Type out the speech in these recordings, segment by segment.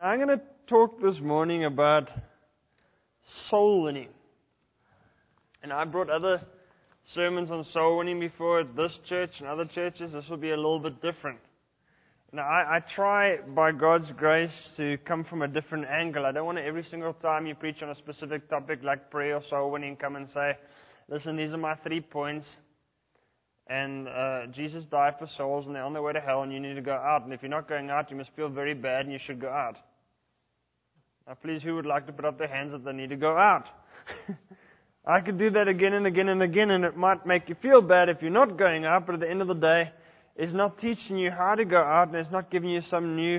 I'm going to talk this morning about soul winning. And I brought other sermons on soul winning before at this church and other churches. This will be a little bit different. Now, I try, by God's grace, to come from a different angle. I don't want to every single time you preach on a specific topic like prayer or soul winning, come and say, listen, these are my 3 points. And Jesus died for souls, and they're on their way to hell, and you need to go out. And if you're not going out, you must feel very bad, and you should go out. Now, please, who would like to put up their hands that they need to go out? I could do that again and again and again, and it might make you feel bad if you're not going out, but at the end of the day, it's not teaching you how to go out, and it's not giving you some new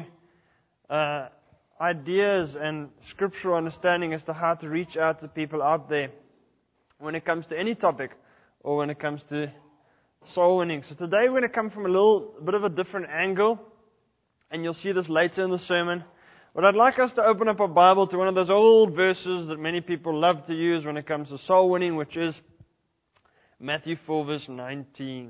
ideas and scriptural understanding as to how to reach out to people out there when it comes to any topic or when it comes to soul winning. So today we're going to come from a little bit of a different angle, and you'll see this later in the sermon. But I'd like us to open up our Bible to one of those old verses that many people love to use when it comes to soul winning, which is Matthew 4 verse 19.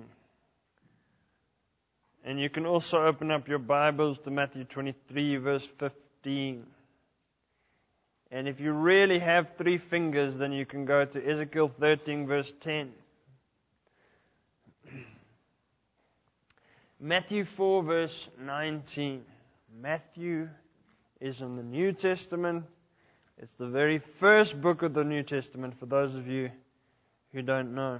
And you can also open up your Bibles to Matthew 23 verse 15. And if you really have 3 fingers, then you can go to Ezekiel 13 verse 10. Matthew 4 verse 19. Matthew is in the New Testament. It's the very first book of the New Testament for those of you who don't know.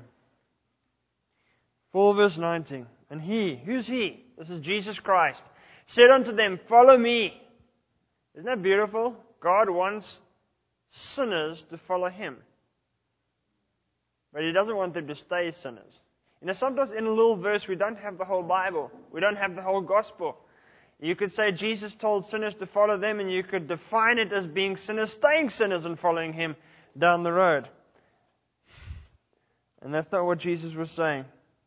4 verse 19. And he, who's he? This is Jesus Christ, said unto them, follow me. Isn't that beautiful? God wants sinners to follow Him. But He doesn't want them to stay sinners. You know, sometimes in a little verse we don't have the whole Bible. We don't have the whole gospel. You could say Jesus told sinners to follow them, and you could define it as being sinners, staying sinners and following Him down the road. And that's not what Jesus was saying.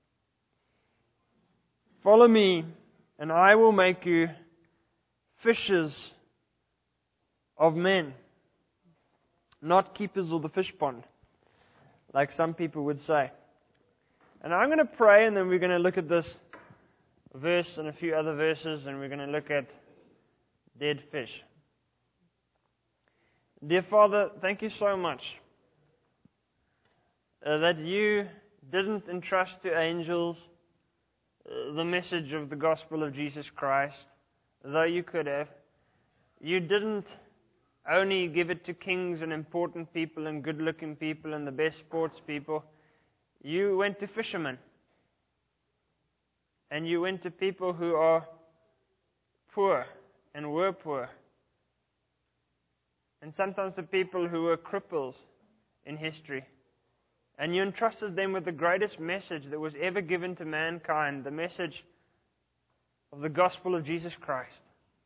Follow me, and I will make you fishers of men, not keepers of the fish pond, like some people would say. And I'm going to pray, and then we're going to look at this verse and a few other verses, and we're going to look at dead fish. Dear Father, thank you so much that you didn't entrust to angels the message of the gospel of Jesus Christ, though you could have. You didn't only give it to kings and important people and good-looking people and the best sports people. You went to fishermen. And you went to people who are poor and were poor. And sometimes to people who were cripples in history. And you entrusted them with the greatest message that was ever given to mankind, the message of the gospel of Jesus Christ.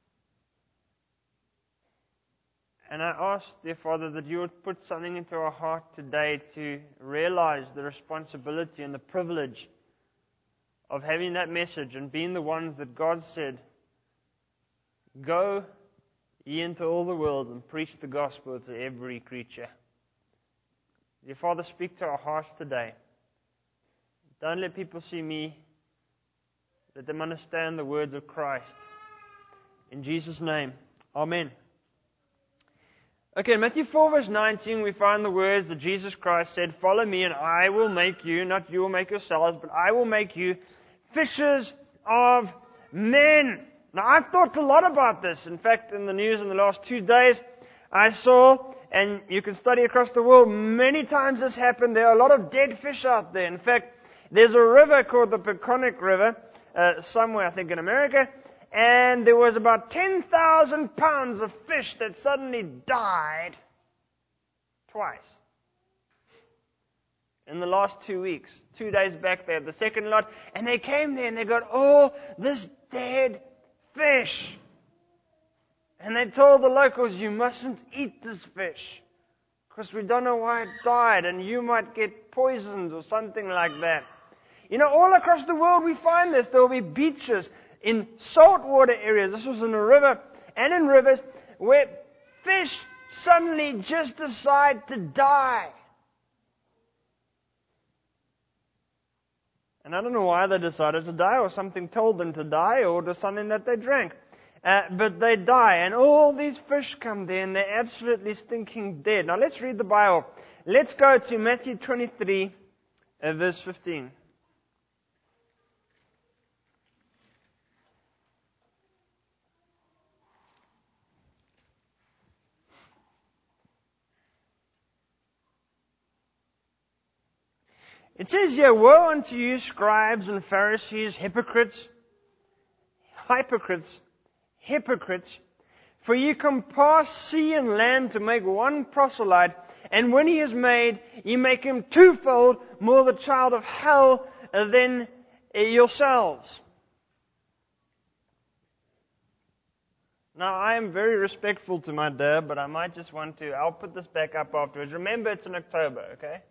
And I ask, dear Father, that you would put something into our heart today to realize the responsibility and the privilege of having that message and being the ones that God said, go ye into all the world and preach the gospel to every creature. Dear Father, speak to our hearts today. Don't let people see me. Let them understand the words of Christ. In Jesus' name, Amen. Okay, in Matthew 4 verse 19 we find the words that Jesus Christ said, follow me and I will make you, not you will make yourselves, but I will make you fishers of men. Now, I've thought a lot about this. In fact, in the news in the last 2 days, I saw, and you can study across the world, many times this happened. There are a lot of dead fish out there. In fact, there's a river called the Peconic River, somewhere I think in America, and there was about 10,000 pounds of fish that suddenly died twice. In the last 2 weeks. 2 days back they had the second lot, and they came there and they got all this dead fish. And they told the locals, you mustn't eat this fish, because we don't know why it died, and you might get poisoned or something like that. You know, all across the world we find this. There will be beaches in saltwater areas. This was in a river and in rivers where fish suddenly just decide to die. And I don't know why they decided to die, or something told them to die, or it was something that they drank. but they die, and all these fish come there, and they're absolutely stinking dead. Now let's read the Bible. Let's go to Matthew 23, verse 15. It says here, "Woe unto you, scribes and Pharisees, hypocrites, for you compass sea and land to make one proselyte, and when he is made, you make him twofold more the child of hell than yourselves." Now, I am very respectful to my dad, but I might just want to, I'll put this back up afterwards. Remember, it's in October, okay?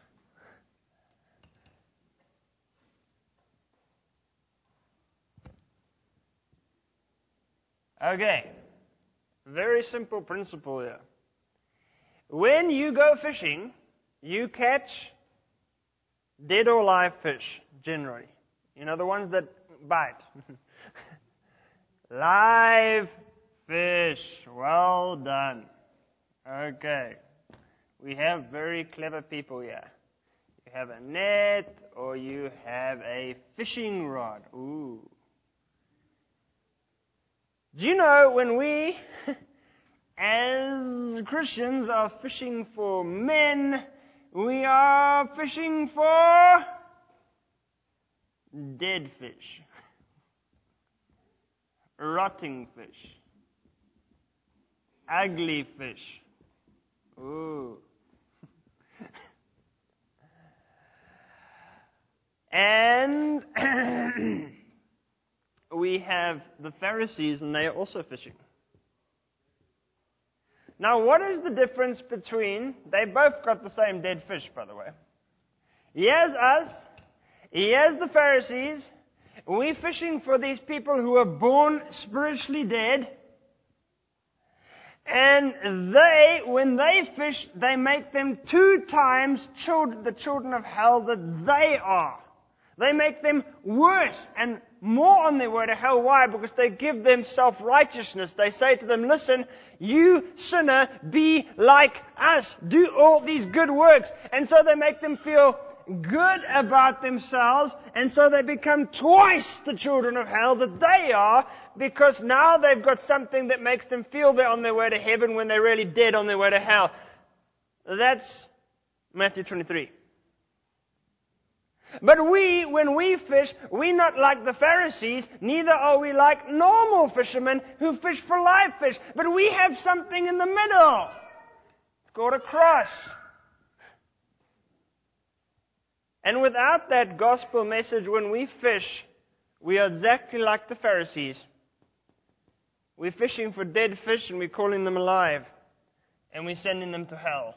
Okay, very simple principle here. When you go fishing, you catch dead or live fish, generally. You know, the ones that bite. Live fish. Well done. Okay. We have very clever people here. You have a net or you have a fishing rod. Ooh. Do you know when we, as Christians, are fishing for men, we are fishing for dead fish, rotting fish, ugly fish. Ooh. And we have the Pharisees, and they are also fishing. Now, what is the difference between, they both got the same dead fish, by the way. Here's us, here's the Pharisees. We're fishing for these people who are born spiritually dead. And they, when they fish, they make them 2 times the children of hell that they are. They make them worse and more on their way to hell. Why? Because they give them self-righteousness. They say to them, listen, you sinner, be like us. Do all these good works. And so they make them feel good about themselves. And so they become twice the children of hell that they are, because now they've got something that makes them feel they're on their way to heaven when they're really dead on their way to hell. That's Matthew 23. But when we fish, we're not like the Pharisees, neither are we like normal fishermen who fish for live fish. But we have something in the middle. It's called a cross. And without that gospel message, when we fish, we are exactly like the Pharisees. We're fishing for dead fish and we're calling them alive. And we're sending them to hell.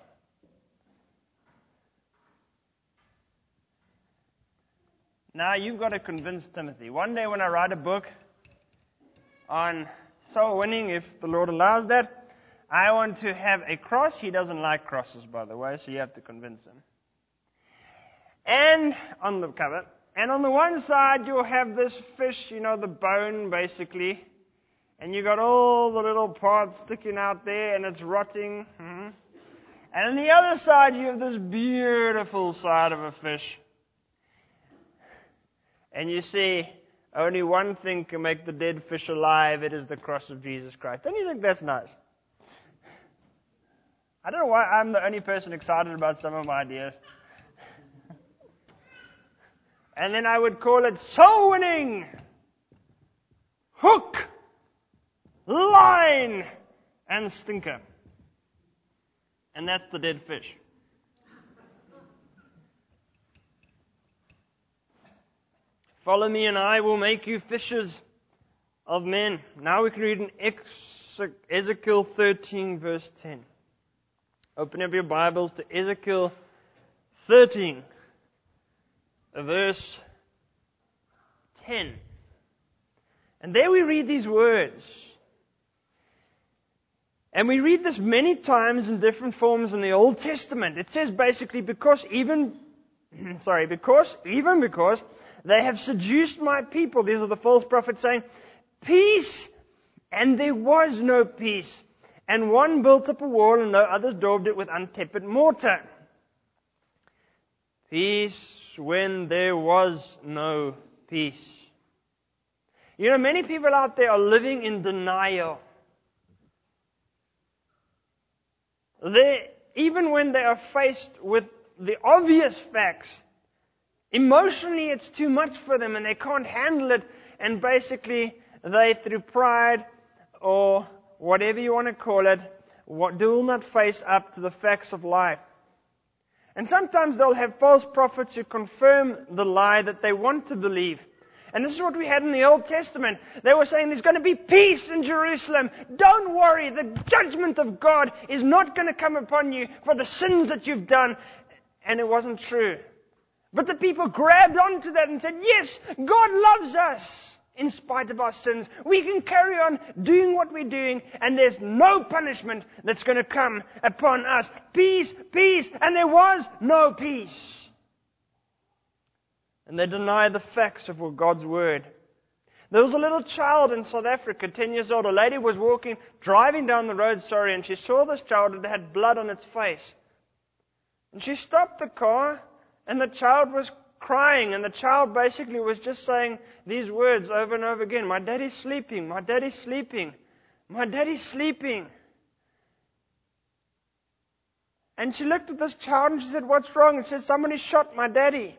Now, you've got to convince Timothy. One day when I write a book on soul winning, if the Lord allows that, I want to have a cross. He doesn't like crosses, by the way, so you have to convince him. And on the cover. And on the one side, you'll have this fish, you know, the bone, basically. And you got all the little parts sticking out there, and it's rotting. And on the other side, you have this beautiful side of a fish. And you see, only one thing can make the dead fish alive. It is the cross of Jesus Christ. Don't you think that's nice? I don't know why I'm the only person excited about some of my ideas. And then I would call it soul winning. Hook, line, and stinker. And that's the dead fish. Follow me and I will make you fishers of men. Now we can read in Ezekiel 13 verse 10. Open up your Bibles to Ezekiel 13 verse 10. And there we read these words. And we read this many times in different forms in the Old Testament. It says basically, because they have seduced my people. These are the false prophets saying, peace And there was no peace. And one built up a wall, and the others daubed it with untepid mortar. Peace when there was no peace. You know, many people out there are living in denial. Even when they are faced with the obvious facts, emotionally it's too much for them and they can't handle it, and basically they, through pride or whatever you want to call it, do not face up to the facts of life. And sometimes they'll have false prophets who confirm the lie that they want to believe. And this is what we had in the Old Testament. They were saying there's going to be peace in Jerusalem. Don't worry, the judgment of God is not going to come upon you for the sins that you've done. And it wasn't true. But the people grabbed onto that and said, yes, God loves us. In spite of our sins, we can carry on doing what we're doing, and there's no punishment that's going to come upon us. Peace, peace, and there was no peace. And they deny the facts of God's Word. There was a little child in South Africa, 10 years old. A lady was driving down the road, and she saw this child that had blood on its face. And she stopped the car, and the child was crying, and the child basically was just saying these words over and over again. My daddy's sleeping, my daddy's sleeping, my daddy's sleeping. And she looked at this child and she said, what's wrong? And she said, somebody shot my daddy.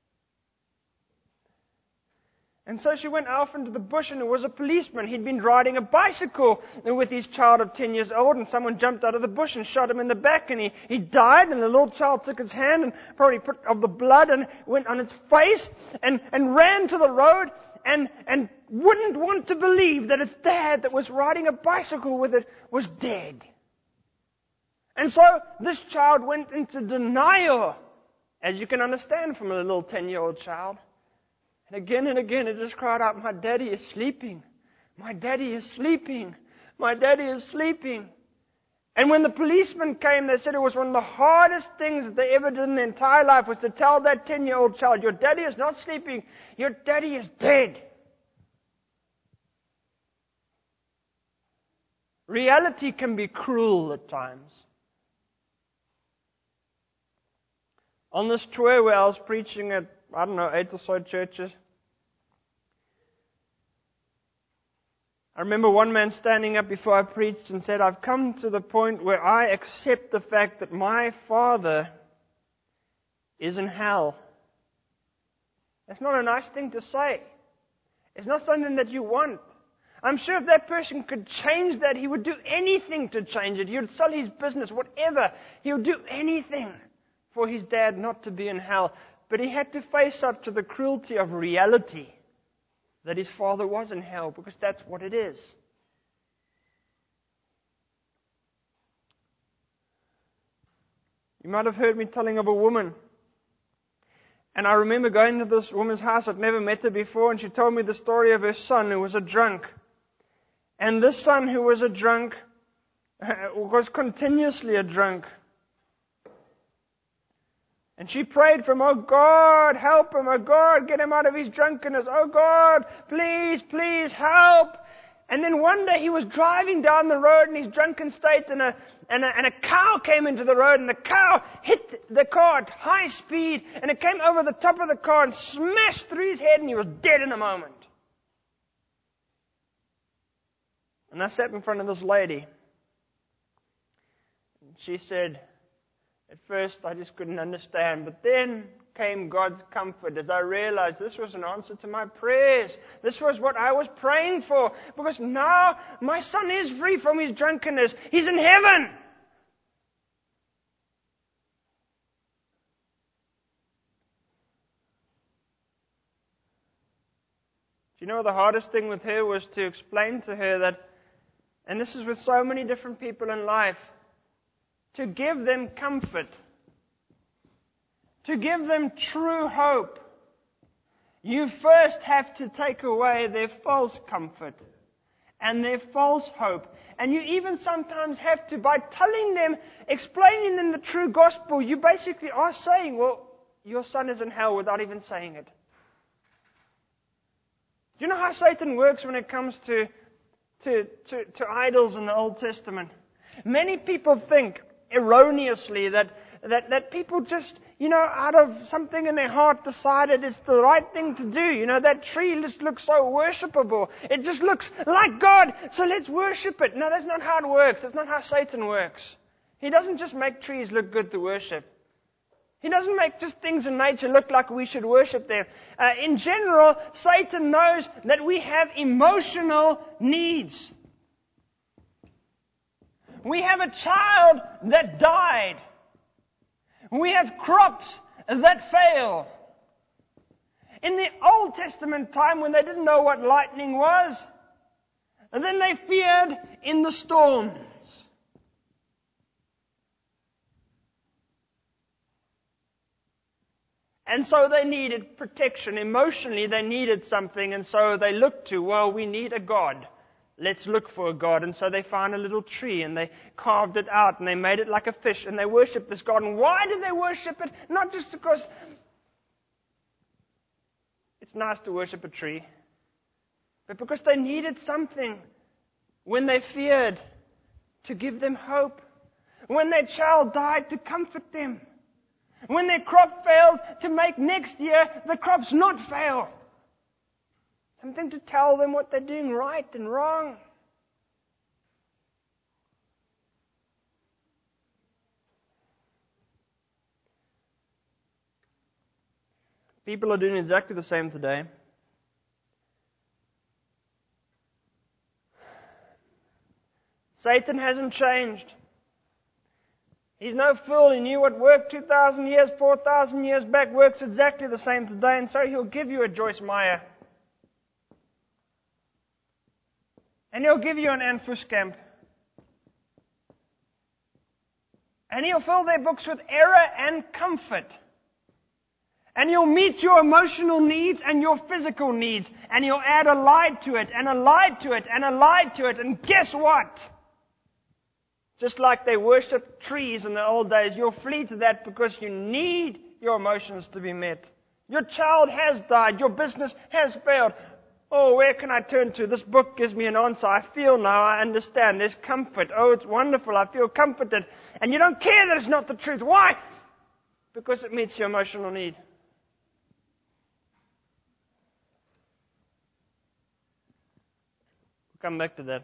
And so she went off into the bush, and there was a policeman. He'd been riding a bicycle with his child of 10 years old, and someone jumped out of the bush and shot him in the back, and he died, and the little child took his hand and probably put of the blood and went on its face and ran to the road and wouldn't want to believe that its dad that was riding a bicycle with it was dead. And so this child went into denial, as you can understand from a little 10-year-old child. And again, it just cried out, my daddy is sleeping. My daddy is sleeping. My daddy is sleeping. And when the policeman came, they said it was one of the hardest things that they ever did in their entire life was to tell that 10-year-old child, your daddy is not sleeping. Your daddy is dead. Reality can be cruel at times. On this tour where I was preaching at 8 or so churches, I remember one man standing up before I preached and said, I've come to the point where I accept the fact that my father is in hell. That's not a nice thing to say. It's not something that you want. I'm sure if that person could change that, he would do anything to change it. He would sell his business, whatever. He would do anything for his dad not to be in hell. But he had to face up to the cruelty of reality that his father was in hell, because that's what it is. You might have heard me telling of a woman. And I remember going to this woman's house. I'd never met her before, and she told me the story of her son who was a drunk. And this son who was a drunk was continuously a drunk. And she prayed for him, oh God, help him, oh God, get him out of his drunkenness, oh God, please, please help. And then one day he was driving down the road in his drunken state, and a cow came into the road, and the cow hit the car at high speed, and it came over the top of the car and smashed through his head, and he was dead in a moment. And I sat in front of this lady. And she said, at first I just couldn't understand, but then came God's comfort as I realized this was an answer to my prayers. This was what I was praying for, because now my son is free from his drunkenness. He's in heaven. Do you know the hardest thing with her was to explain to her that, and this is with so many different people in life, to give them comfort, to give them true hope, you first have to take away their false comfort and their false hope. And you even sometimes have to, by telling them, explaining them the true gospel, you basically are saying, well, your son is in hell, without even saying it. Do you know how Satan works when it comes to to idols in the Old Testament. Many people think erroneously that people just, out of something in their heart decided it's the right thing to do. That tree just looks so worshipable. It just looks like God, so let's worship it. No, that's not how it works. That's not how Satan works. He doesn't just make trees look good to worship. He doesn't make just things in nature look like we should worship them. In general, Satan knows that we have emotional needs. We have a child that died. We have crops that fail. In the Old Testament time, when they didn't know what lightning was, then they feared in the storms. And so they needed protection. Emotionally, they needed something, and so they looked to, we need a God. Let's look for a God. And so they found a little tree, and they carved it out, and they made it like a fish, and they worshipped this God. And why did they worship it? Not just because it's nice to worship a tree, but because they needed something when they feared to give them hope. When their child died, to comfort them. When their crop failed, to make next year the crops not fail. Something to tell them what they're doing right and wrong. People are doing exactly the same today. Satan hasn't changed. He's no fool. He knew what worked 2,000 years, 4,000 years back works exactly the same today, and so he'll give you a Joyce Meyer. And he'll give you an Anne Fuskamp. And he'll fill their books with error and comfort. And he'll meet your emotional needs and your physical needs. And he'll add a lie to it, and a lie to it, and a lie to it. And guess what? Just like they worshipped trees in the old days, you'll flee to that because you need your emotions to be met. Your child has died. Your business has failed. Oh, where can I turn to? This book gives me an answer. I feel now. I understand. There's comfort. Oh, it's wonderful. I feel comforted. And you don't care that it's not the truth. Why? Because it meets your emotional need. We'll come back to that.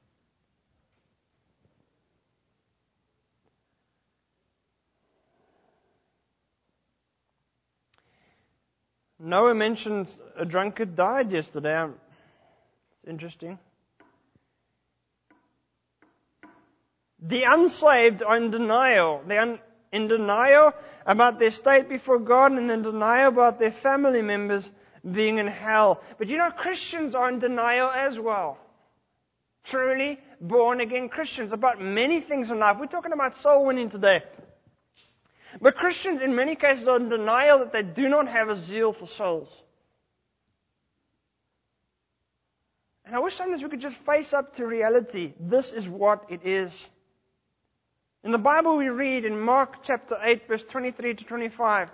Noah mentioned a drunkard died yesterday. It's interesting. The unsaved are in denial. They're in denial about their state before God, and in denial about their family members being in hell. But Christians are in denial as well. Truly born again Christians about many things in life. We're talking about soul winning today. But Christians in many cases are in denial that they do not have a zeal for souls. And I wish sometimes we could just face up to reality. This is what it is. In the Bible we read in Mark chapter 8 verse 23 to 25.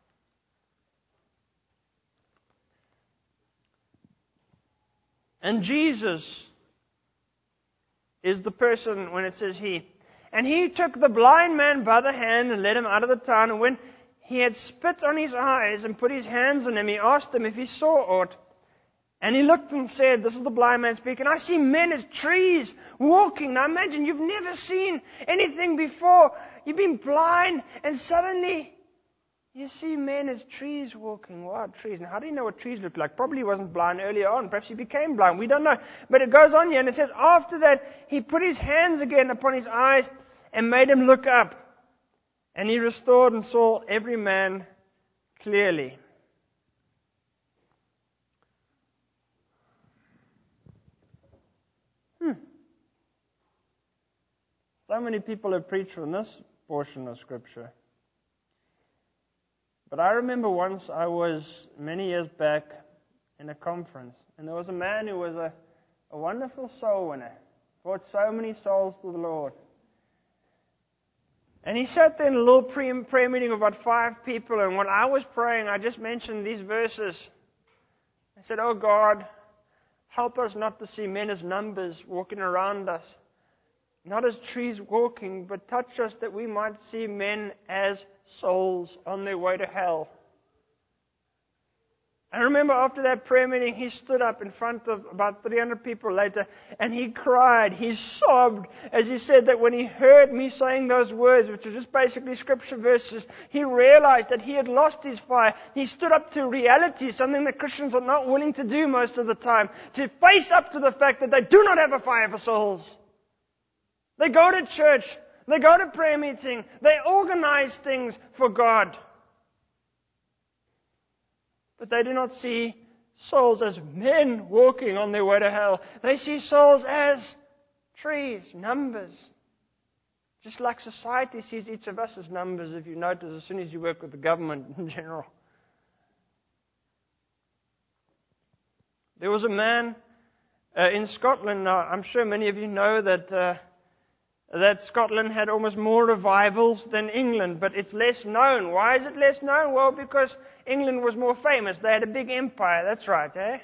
And Jesus is the person when it says he. And he took the blind man by the hand and led him out of the town. And when he had spit on his eyes and put his hands on him, he asked him if he saw aught. And he looked and said, this is the blind man speaking, I see men as trees walking. Now imagine, you've never seen anything before. You've been blind and suddenly you see men as trees walking. Wow, trees. Now how do you know what trees look like? Probably he wasn't blind earlier on. Perhaps he became blind. We don't know. But it goes on here and it says, after that he put his hands again upon his eyes and made him look up. And he restored and saw every man clearly. So many people have preached from this portion of Scripture. But I remember once I was, many years back, in a conference. And there was a man who was a wonderful soul winner. Brought so many souls to the Lord. And he sat there in a little prayer meeting of about 5 people, and when I was praying, I just mentioned these verses. I said, oh God, Help us not to see men as numbers walking around us, not as trees walking, but touch us that we might see men as souls on their way to hell. I remember after that prayer meeting, he stood up in front of about 300 people later, and he cried, he sobbed, as he said that when he heard me saying those words, which are just basically scripture verses, he realized that he had lost his fire. He stood up to reality, something that Christians are not willing to do most of the time, to face up to the fact that they do not have a fire for souls. They go to church, they go to prayer meeting, they organize things for God. But they do not see souls as men walking on their way to hell. They see souls as trees, numbers. Just like society sees each of us as numbers, if you notice, as soon as you work with the government in general. There was a man in Scotland. Now, I'm sure many of you know that Scotland had almost more revivals than England, but it's less known. Why is it less known? Well, because England was more famous. They had a big empire. That's right, eh?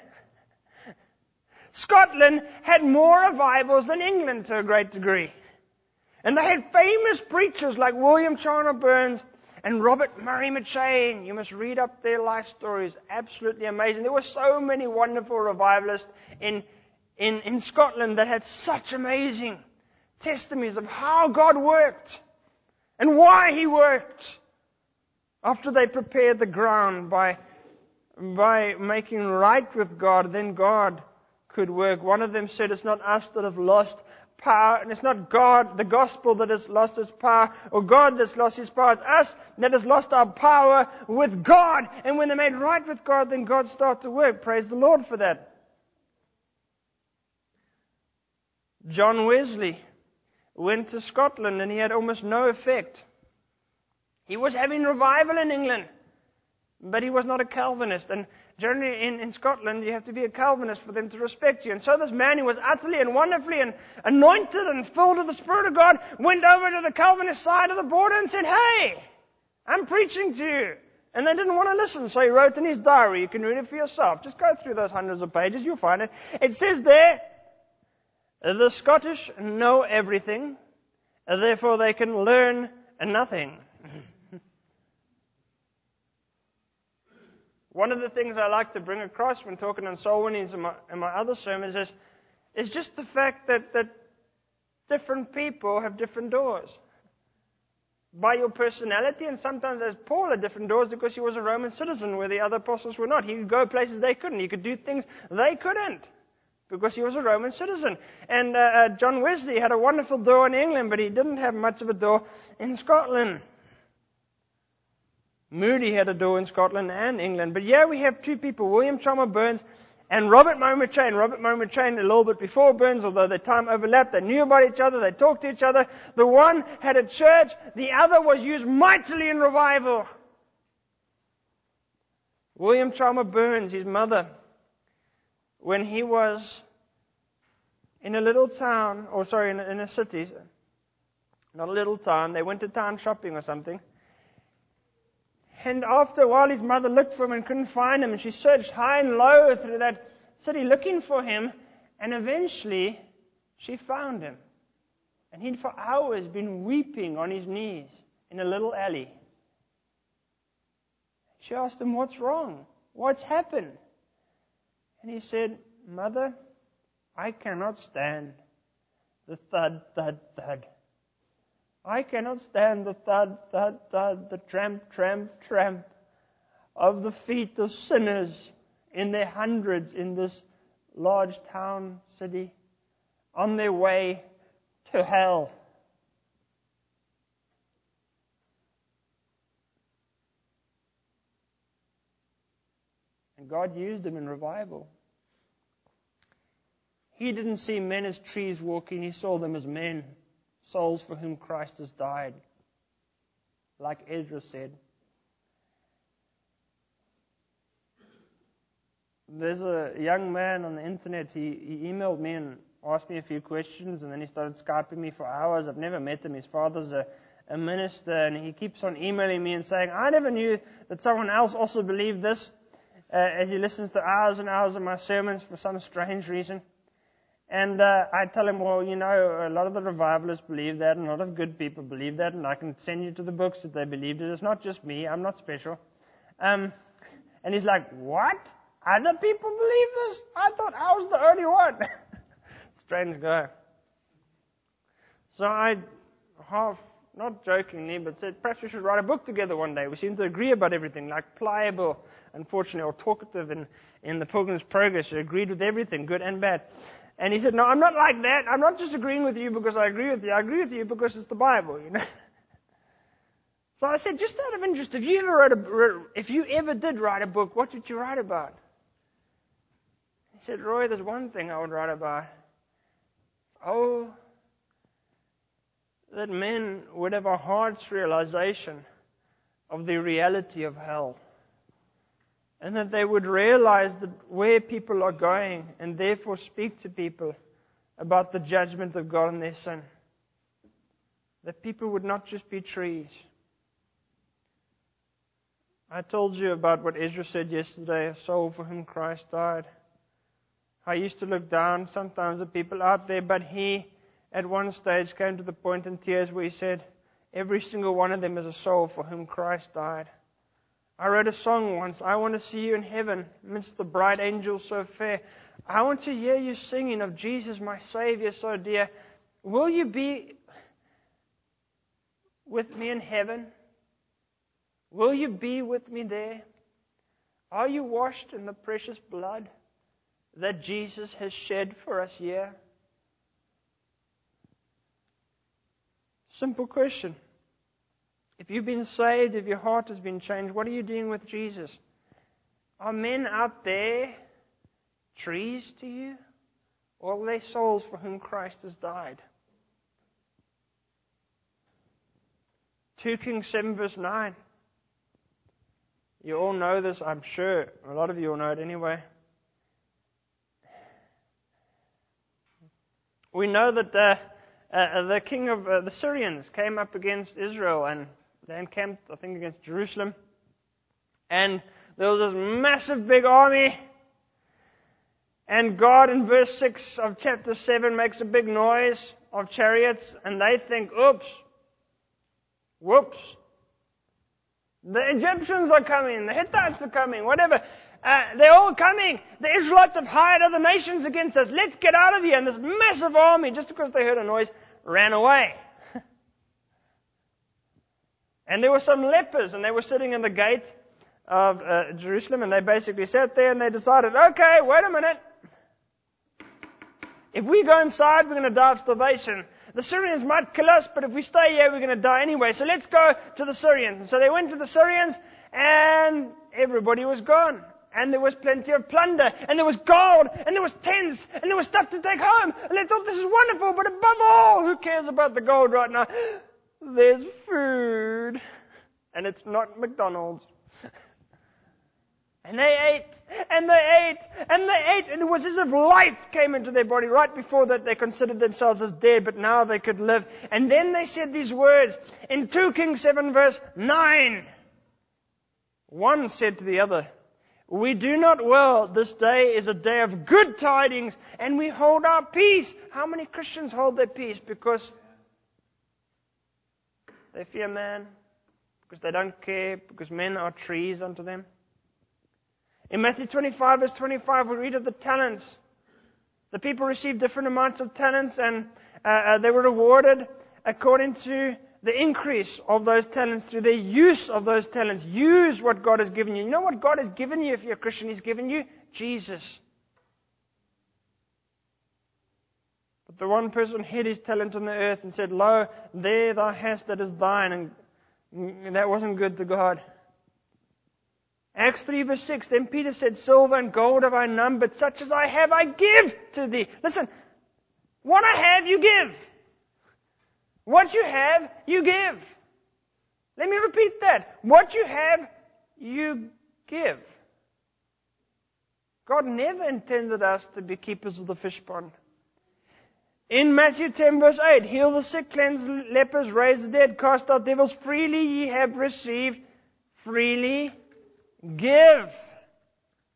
Scotland had more revivals than England to a great degree. And they had famous preachers like William Chandler Burns and Robert Murray McCheyne. You must read up their life stories. Absolutely amazing. There were so many wonderful revivalists in Scotland that had such amazing testimonies of how God worked and why He worked. After they prepared the ground by making right with God, then God could work. One of them said, it's not us that have lost power, and it's not God, the gospel, that has lost its power, or God that's lost His power. It's us that has lost our power with God. And when they made right with God, then God started to work. Praise the Lord for that. John Wesley went to Scotland and he had almost no effect. He was having revival in England, but he was not a Calvinist. And generally in Scotland, you have to be a Calvinist for them to respect you. And so this man who was utterly and wonderfully and anointed and filled with the Spirit of God went over to the Calvinist side of the border and said, hey, I'm preaching to you. And they didn't want to listen, so he wrote in his diary. You can read it for yourself. Just go through those hundreds of pages, you'll find it. It says there, the Scottish know everything, therefore they can learn nothing. One of the things I like to bring across when talking on soul winnings in my other sermons is just the fact that different people have different doors. By your personality, and sometimes as Paul had different doors because he was a Roman citizen where the other apostles were not. He could go places they couldn't. He could do things they couldn't because he was a Roman citizen. And John Wesley had a wonderful door in England, but he didn't have much of a door in Scotland. Moody had a door in Scotland and England. But here we have two people, William Chandler Burns and Robert Murray McCheyne. Robert Murray McCheyne a little bit before Burns, although their time overlapped. They knew about each other. They talked to each other. The one had a church. The other was used mightily in revival. William Chandler Burns, his mother, when he was in a little town, in a city, not a little town, they went to town shopping or something. And after a while, his mother looked for him and couldn't find him. And she searched high and low through that city looking for him. And eventually, she found him. And he'd for hours been weeping on his knees in a little alley. She asked him, what's wrong? What's happened? And he said, Mother, I cannot stand the thud, thud, thud. I cannot stand the thud, thud, thud, the tramp, tramp, tramp of the feet of sinners in their hundreds in this large town city on their way to hell. And God used them in revival. He didn't see men as trees walking, He saw them as men. Souls for whom Christ has died. Like Ezra said. There's a young man on the internet, he emailed me and asked me a few questions, and then he started Skyping me for hours. I've never met him. His father's a minister, and he keeps on emailing me and saying, I never knew that someone else also believed this. as he listens to hours and hours of my sermons for some strange reason. And I tell him, well, a lot of the revivalists believe that, and a lot of good people believe that, and I can send you to the books that they believed it. It's not just me. I'm not special. And he's like, what? Other people believe this? I thought I was the only one. Strange guy. So I not jokingly, but said, perhaps we should write a book together one day. We seem to agree about everything, like Pliable, unfortunately, or Talkative in the Pilgrim's Progress. He agreed with everything, good and bad. And he said, no, I'm not like that. I'm not just agreeing with you because I agree with you. I agree with you because it's the Bible, So I said, just out of interest, if you ever did write a book, what would you write about? He said, Roy, there's one thing I would write about. That men would have a heart's realization of the reality of hell. And that they would realize that where people are going, and therefore speak to people about the judgment of God and their sin. That people would not just be trees. I told you about what Ezra said yesterday, a soul for whom Christ died. I used to look down sometimes at people out there, but he, at one stage, came to the point in tears where he said, every single one of them is a soul for whom Christ died. I wrote a song once, I want to see you in heaven, amidst the bright angels so fair. I want to hear you singing of Jesus, my Savior, so dear. Will you be with me in heaven? Will you be with me there? Are you washed in the precious blood that Jesus has shed for us here? Simple question. If you've been saved, if your heart has been changed, what are you doing with Jesus? Are men out there trees to you? Or are they souls for whom Christ has died? 2 Kings 7 verse 9. You all know this, I'm sure. A lot of you all know it anyway. We know that the king of the Syrians came up against Israel, and they encamped, I think, against Jerusalem. And there was this massive big army. And God, in verse 6 of chapter 7, makes a big noise of chariots. And they think, whoops. The Egyptians are coming. The Hittites are coming. Whatever. They're all coming. The Israelites have hired other nations against us. Let's get out of here. And this massive army, just because they heard a noise, ran away. And there were some lepers, and they were sitting in the gate of Jerusalem, and they basically sat there and they decided, okay, wait a minute. If we go inside, we're going to die of starvation. The Syrians might kill us, but if we stay here, we're going to die anyway. So let's go to the Syrians. And so they went to the Syrians, and everybody was gone. And there was plenty of plunder, and there was gold, and there was tents, and there was stuff to take home. And they thought, this is wonderful, but above all, who cares about the gold right now? There's food. And it's not McDonald's. And they ate, and they ate, and they ate, and it was as if life came into their body. Right before that, they considered themselves as dead, but now they could live. And then they said these words in 2 Kings 7 verse 9. One said to the other, we do not well. This day is a day of good tidings, and we hold our peace. How many Christians hold their peace? Because they fear man, because they don't care, because men are trees unto them. In Matthew 25 verse 25, we read of the talents. The people received different amounts of talents, and they were rewarded according to the increase of those talents, through their use of those talents. Use what God has given you. You know what God has given you if you're a Christian? He's given you Jesus. But the one person hid his talent on the earth and said, lo, there thou hast that is thine. And that wasn't good to God. Acts 3 verse 6, then Peter said, silver and gold have I none, but such as I have I give to thee. Listen, what I have you give. What you have, you give. Let me repeat that. What you have, you give. God never intended us to be keepers of the fish pond. In Matthew 10 verse 8, heal the sick, cleanse lepers, raise the dead, cast out devils. Freely ye have received, freely give.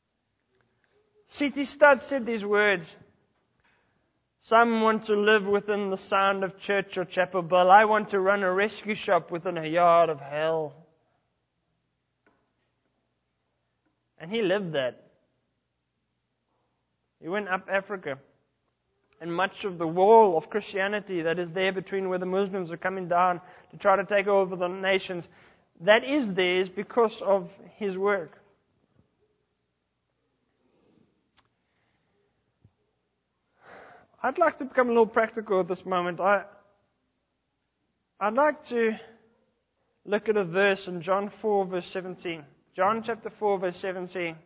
C.T. Studd said these words: "Some want to live within the sound of church or chapel bell. I want to run a rescue shop within a yard of hell." And he lived that. He went up Africa. And much of the wall of Christianity that is there between where the Muslims are coming down to try to take over the nations, that is theirs because of his work. I'd like to become a little practical at this moment. I'd like to look at a verse in John 4, verse 17. John chapter 4, verse 17.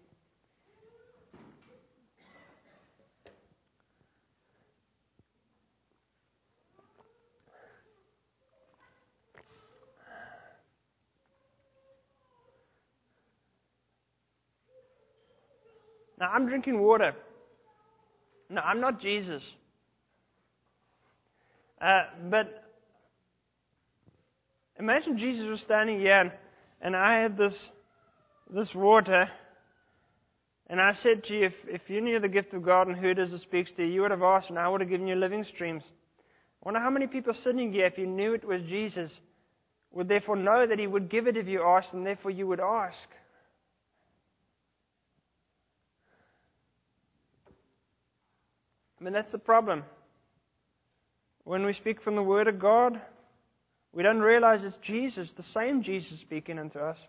Now, I'm drinking water. No, I'm not Jesus. But imagine Jesus was standing here and I had this water, and I said to you, if you knew the gift of God and who it is that speaks to you, you would have asked and I would have given you living streams. I wonder how many people sitting here, if you knew it was Jesus, would therefore know that He would give it if you asked, and therefore you would ask. I mean, that's the problem. When we speak from the Word of God, we don't realize it's Jesus, the same Jesus speaking unto us.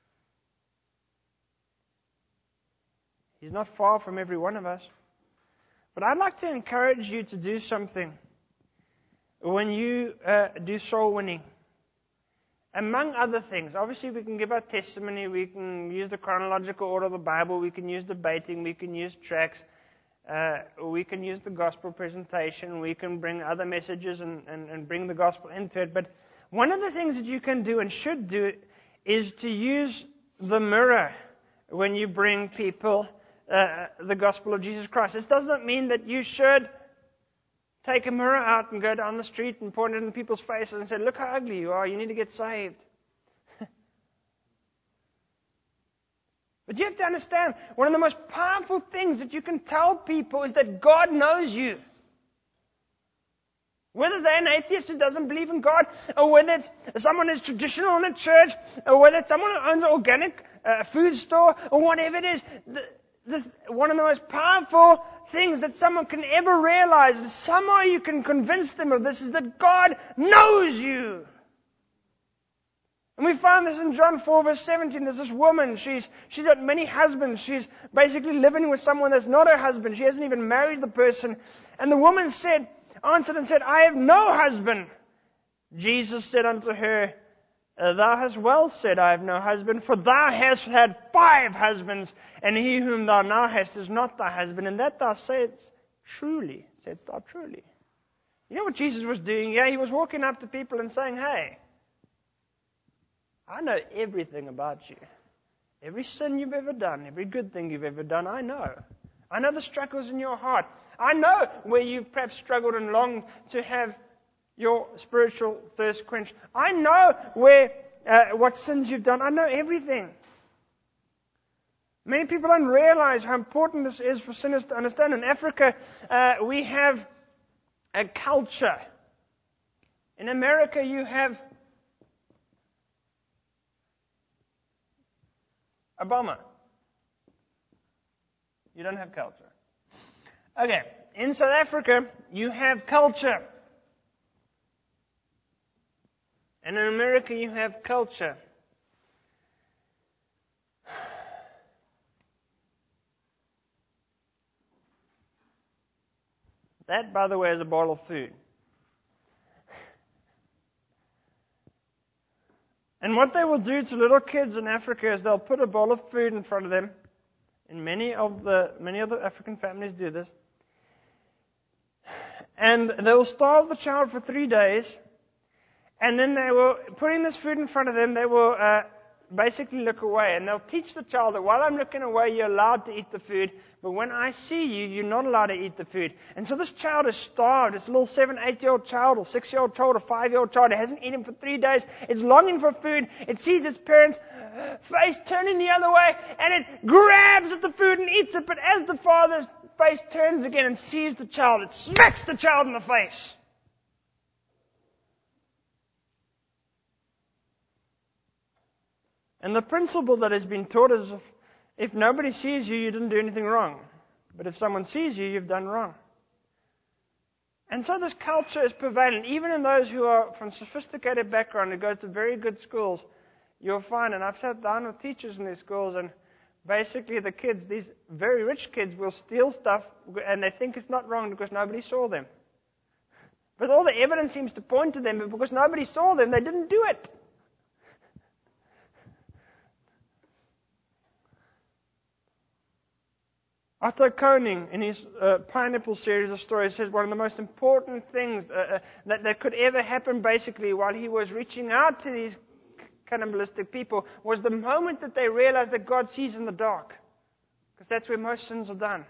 He's not far from every one of us. But I'd like to encourage you to do something when you do soul winning. Among other things, obviously we can give our testimony, we can use the chronological order of the Bible, we can use debating, we can use tracts, we can use the gospel presentation, we can bring other messages and bring the gospel into it. But one of the things that you can do and should do is to use the mirror when you bring people the gospel of Jesus Christ. This does not mean that you should take a mirror out and go down the street and point it in people's faces and say, "Look how ugly you are, you need to get saved." But you have to understand, one of the most powerful things that you can tell people is that God knows you. Whether they're an atheist who doesn't believe in God, or whether it's someone who's traditional in a church, or whether it's someone who owns an organic food store, or whatever it is, one of the most powerful things that someone can ever realize, and somehow you can convince them of this, is that God knows you. And we find this in John 4, verse 17. There's this woman. She's got many husbands. She's basically living with someone that's not her husband. She hasn't even married the person. And the woman answered and said, "I have no husband." Jesus said unto her, "Thou hast well said, I have no husband, for thou hast had 5 husbands, and he whom thou now hast is not thy husband, and that thou saidst truly." Saidst thou truly? You know what Jesus was doing? Yeah, He was walking up to people and saying, "Hey, I know everything about you. Every sin you've ever done, every good thing you've ever done, I know. I know the struggles in your heart. I know where you've perhaps struggled and longed to have your spiritual thirst quenched. I know what sins you've done. I know everything." Many people don't realize how important this is for sinners to understand. In Africa, we have a culture. In America, you have Obama. You don't have culture. Okay, in South Africa, you have culture. And in America, you have culture. That, by the way, is a bottle of food. And what they will do to little kids in Africa is they'll put a bowl of food in front of them. And many of the African families do this. And they will starve the child for 3 days. And then they will, putting this food in front of them, they will basically look away. And they'll teach the child that while I'm looking away, you're allowed to eat the food. But when I see you, you're not allowed to eat the food. And so this child is starved. It's a little 7, 8-year-old child, or 6-year-old child, or 5-year-old child. It hasn't eaten for 3 days. It's longing for food. It sees its parents' face turning the other way, and it grabs at the food and eats it. But as the father's face turns again and sees the child, it smacks the child in the face. And the principle that has been taught is if nobody sees you, you didn't do anything wrong. But if someone sees you, you've done wrong. And so this culture is prevalent. Even in those who are from sophisticated background, who go to very good schools, you'll find, and I've sat down with teachers in these schools, and basically the kids, these very rich kids, will steal stuff, and they think it's not wrong because nobody saw them. But all the evidence seems to point to them, but because nobody saw them, they didn't do it. Otto Koning, in his Pineapple series of stories, says one of the most important things that could ever happen, basically, while he was reaching out to these cannibalistic people, was the moment that they realized that God sees in the dark. Because that's where most sins are done.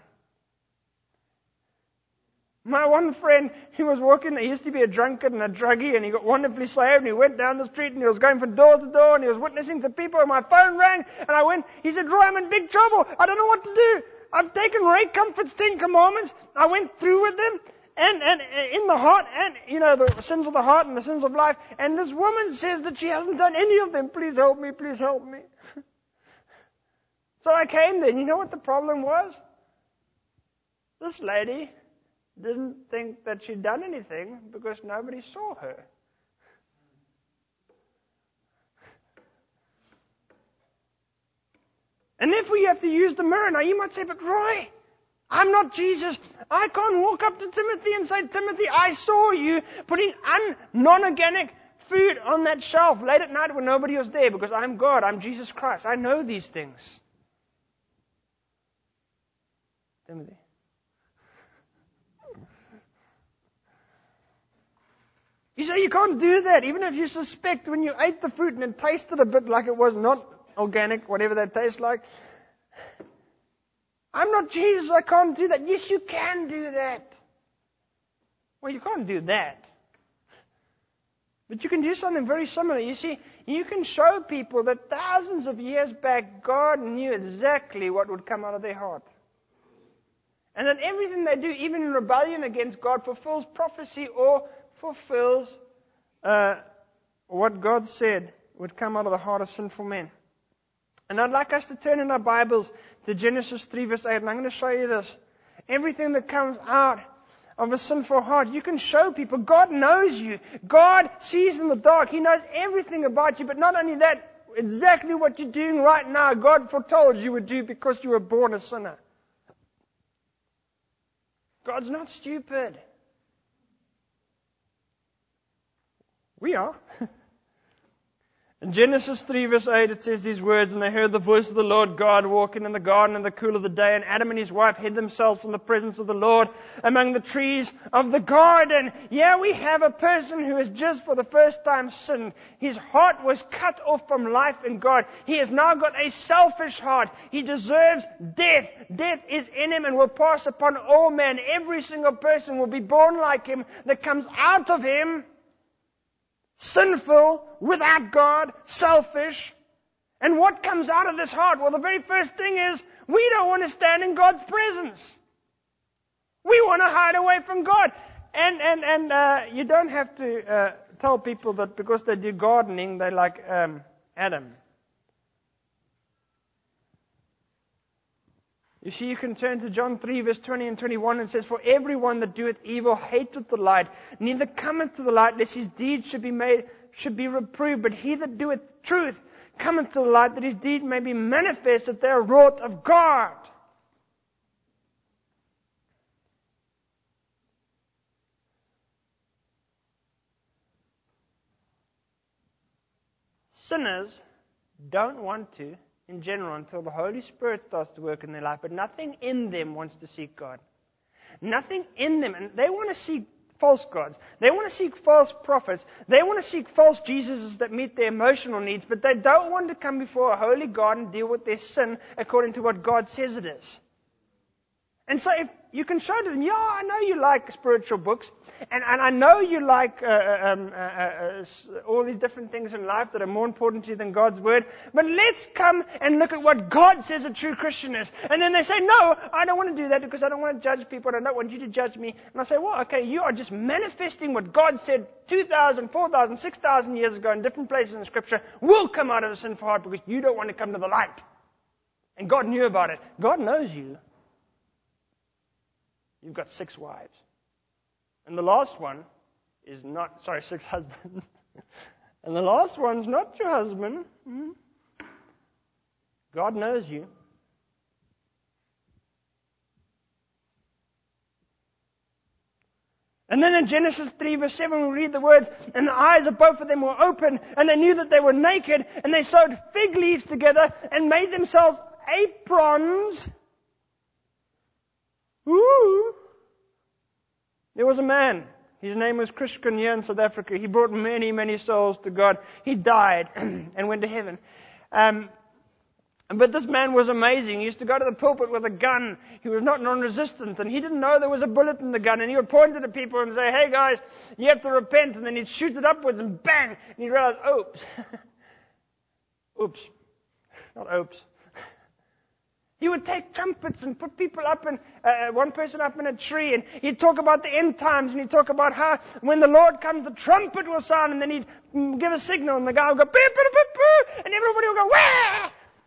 My one friend, he was walking, he used to be a drunkard and a druggie, and he got wonderfully saved, and he went down the street, and he was going from door to door, and he was witnessing to people, and my phone rang, and he said, Roy, I'm in big trouble. I don't know what to do. I've taken Ray Comfort's 10 Commandments. I went through with them, and in the heart, and, the sins of the heart and the sins of life. And this woman says that she hasn't done any of them. Please help me, please help me. So I came there, and you know what the problem was? This lady didn't think that she'd done anything because nobody saw her. And therefore you have to use the mirror. Now you might say, but Roy, I'm not Jesus. I can't walk up to Timothy and say, Timothy, I saw you putting non-organic food on that shelf late at night when nobody was there, because I'm God, I'm Jesus Christ. I know these things. Timothy. You say you can't do that, even if you suspect when you ate the fruit and it tasted a bit like it was not organic, whatever that tastes like. I'm not Jesus, I can't do that. Yes, you can do that. Well, you can't do that. But you can do something very similar. You see, you can show people that thousands of years back, God knew exactly what would come out of their heart. And that everything they do, even in rebellion against God, fulfills prophecy or fulfills what God said would come out of the heart of sinful men. And I'd like us to turn in our Bibles to Genesis 3 verse 8, and I'm going to show you this. Everything that comes out of a sinful heart, you can show people. God knows you. God sees in the dark. He knows everything about you, but not only that, exactly what you're doing right now, God foretold you would do because you were born a sinner. God's not stupid. We are. In Genesis 3 verse 8 it says these words, and they heard the voice of the Lord God walking in the garden in the cool of the day, and Adam and his wife hid themselves from the presence of the Lord among the trees of the garden. Yeah, we have a person who has just for the first time sinned. His heart was cut off from life in God. He has now got a selfish heart. He deserves death. Death is in him and will pass upon all men. Every single person will be born like him that comes out of him. Sinful, without God, selfish. And what comes out of this heart? Well, the very first thing is, we don't want to stand in God's presence. We want to hide away from God. And you don't have to tell people that because they do gardening, they're like Adam. You see, you can turn to John 3 verse 20 and 21 and it says, for everyone that doeth evil hateth the light, neither cometh to the light, lest his deeds should be reproved. But he that doeth truth cometh to the light, that his deed may be manifest, that they are wrought of God. Sinners don't want to, in general, until the Holy Spirit starts to work in their life, but nothing in them wants to seek God. Nothing in them, and they want to false gods. They want to seek false prophets. They want to seek false Jesuses that meet their emotional needs, but they don't want to come before a holy God and deal with their sin according to what God says it is. And so if you can show to them, yeah, I know you like spiritual books, and I know you like all these different things in life that are more important to you than God's Word, but let's come and look at what God says a true Christian is. And then they say, no, I don't want to do that because I don't want to judge people and I don't want you to judge me. And I say, well, okay, you are just manifesting what God said 2,000, 4,000, 6,000 years ago in different places in Scripture will come out of a sinful heart because you don't want to come to the light. And God knew about it. God knows you. You've got 6 wives. And the last one is not, 6 husbands. And the last one's not your husband. God knows you. And then in Genesis 3 verse 7 we read the words, and the eyes of both of them were open, and they knew that they were naked, and they sewed fig leaves together and made themselves aprons. Ooh. There was a man. His name was Christian here in South Africa. He brought many, many souls to God. He died and went to heaven. But this man was amazing. He used to go to the pulpit with a gun. He was not non-resistant, and he didn't know there was a bullet in the gun. And he would point it at people and say, hey guys, you have to repent. And then he'd shoot it upwards and bang. And he'd realize, oops. Oops. Not oops. He would take trumpets and put people up and one person up in a tree, and he'd talk about the end times, and he'd talk about how when the Lord comes, the trumpet will sound, and then he'd give a signal, and the guy would go, beep, beep, beep, beep, and everybody would go, wah!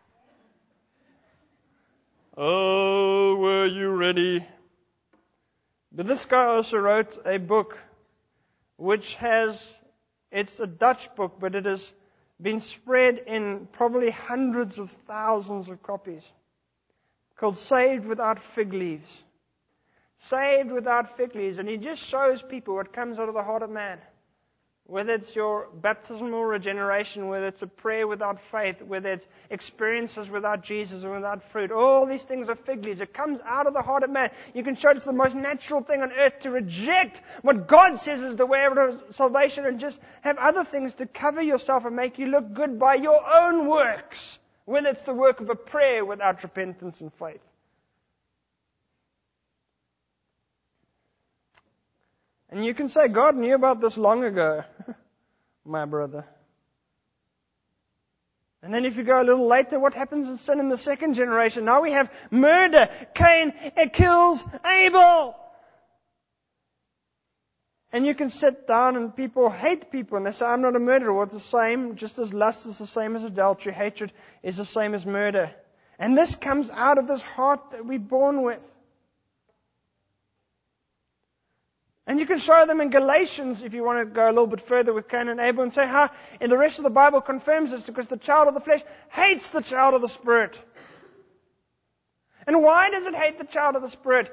Oh, were you ready? But this guy also wrote a book which it's a Dutch book, but it has been spread in probably hundreds of thousands of copies, called Saved Without Fig Leaves. Saved Without Fig Leaves. And he just shows people what comes out of the heart of man. Whether it's your baptismal regeneration, whether it's a prayer without faith, whether it's experiences without Jesus or without fruit. All these things are fig leaves. It comes out of the heart of man. You can show it's the most natural thing on earth to reject what God says is the way of salvation and just have other things to cover yourself and make you look good by your own works. Whether it's the work of a prayer without repentance and faith. And you can say, God knew about this long ago, my brother. And then if you go a little later, what happens in sin in the second generation? Now we have murder. Cain kills Abel. And you can sit down and people hate people and they say, I'm not a murderer. Well, it's the same. Just as lust is the same as adultery, hatred is the same as murder. And this comes out of this heart that we're born with. And you can show them in Galatians, if you want to go a little bit further with Cain and Abel, and say how in the rest of the Bible confirms this, because the child of the flesh hates the child of the Spirit. And why does it hate the child of the Spirit?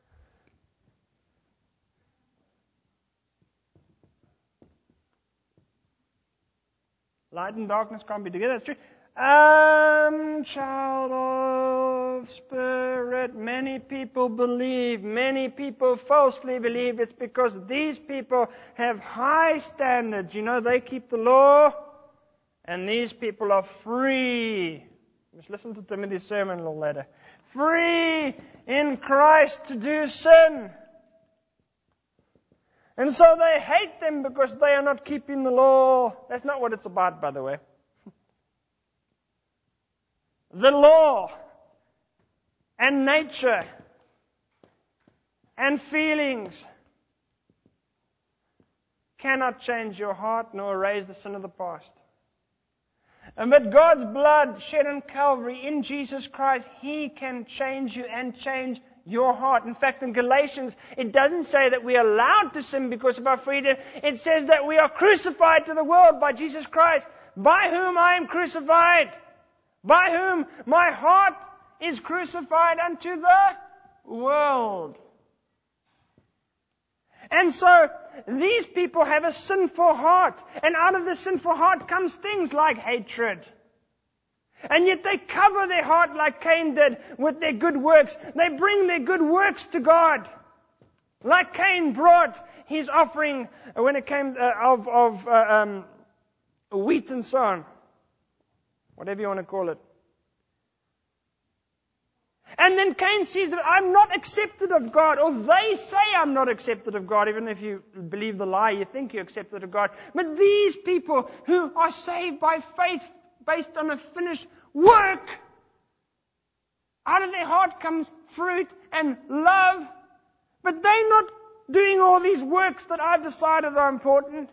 Light and darkness can't be together. That's true. Child of Spirit. Many people believe, many people falsely believe it's because these people have high standards. You know, they keep the law, and these people are free. Just listen to Timothy's sermon a little later. Free in Christ to do sin. And so they hate them because they are not keeping the law. That's not what it's about, by the way. The law and nature and feelings cannot change your heart nor erase the sin of the past. But God's blood shed on Calvary in Jesus Christ, He can change you and change your heart. In fact, in Galatians, it doesn't say that we are allowed to sin because of our freedom. It says that we are crucified to the world by Jesus Christ, by whom I am crucified, by whom my heart is crucified unto the world. And so, these people have a sinful heart. And out of the sinful heart comes things like hatred. And yet they cover their heart like Cain did with their good works. They bring their good works to God. Like Cain brought his offering when it came of wheat and so on. Whatever you want to call it. And then Cain sees that I'm not accepted of God, or they say I'm not accepted of God. Even if you believe the lie, you think you're accepted of God. But these people who are saved by faith based on a finished work, out of their heart comes fruit and love. But they're not doing all these works that I've decided are important.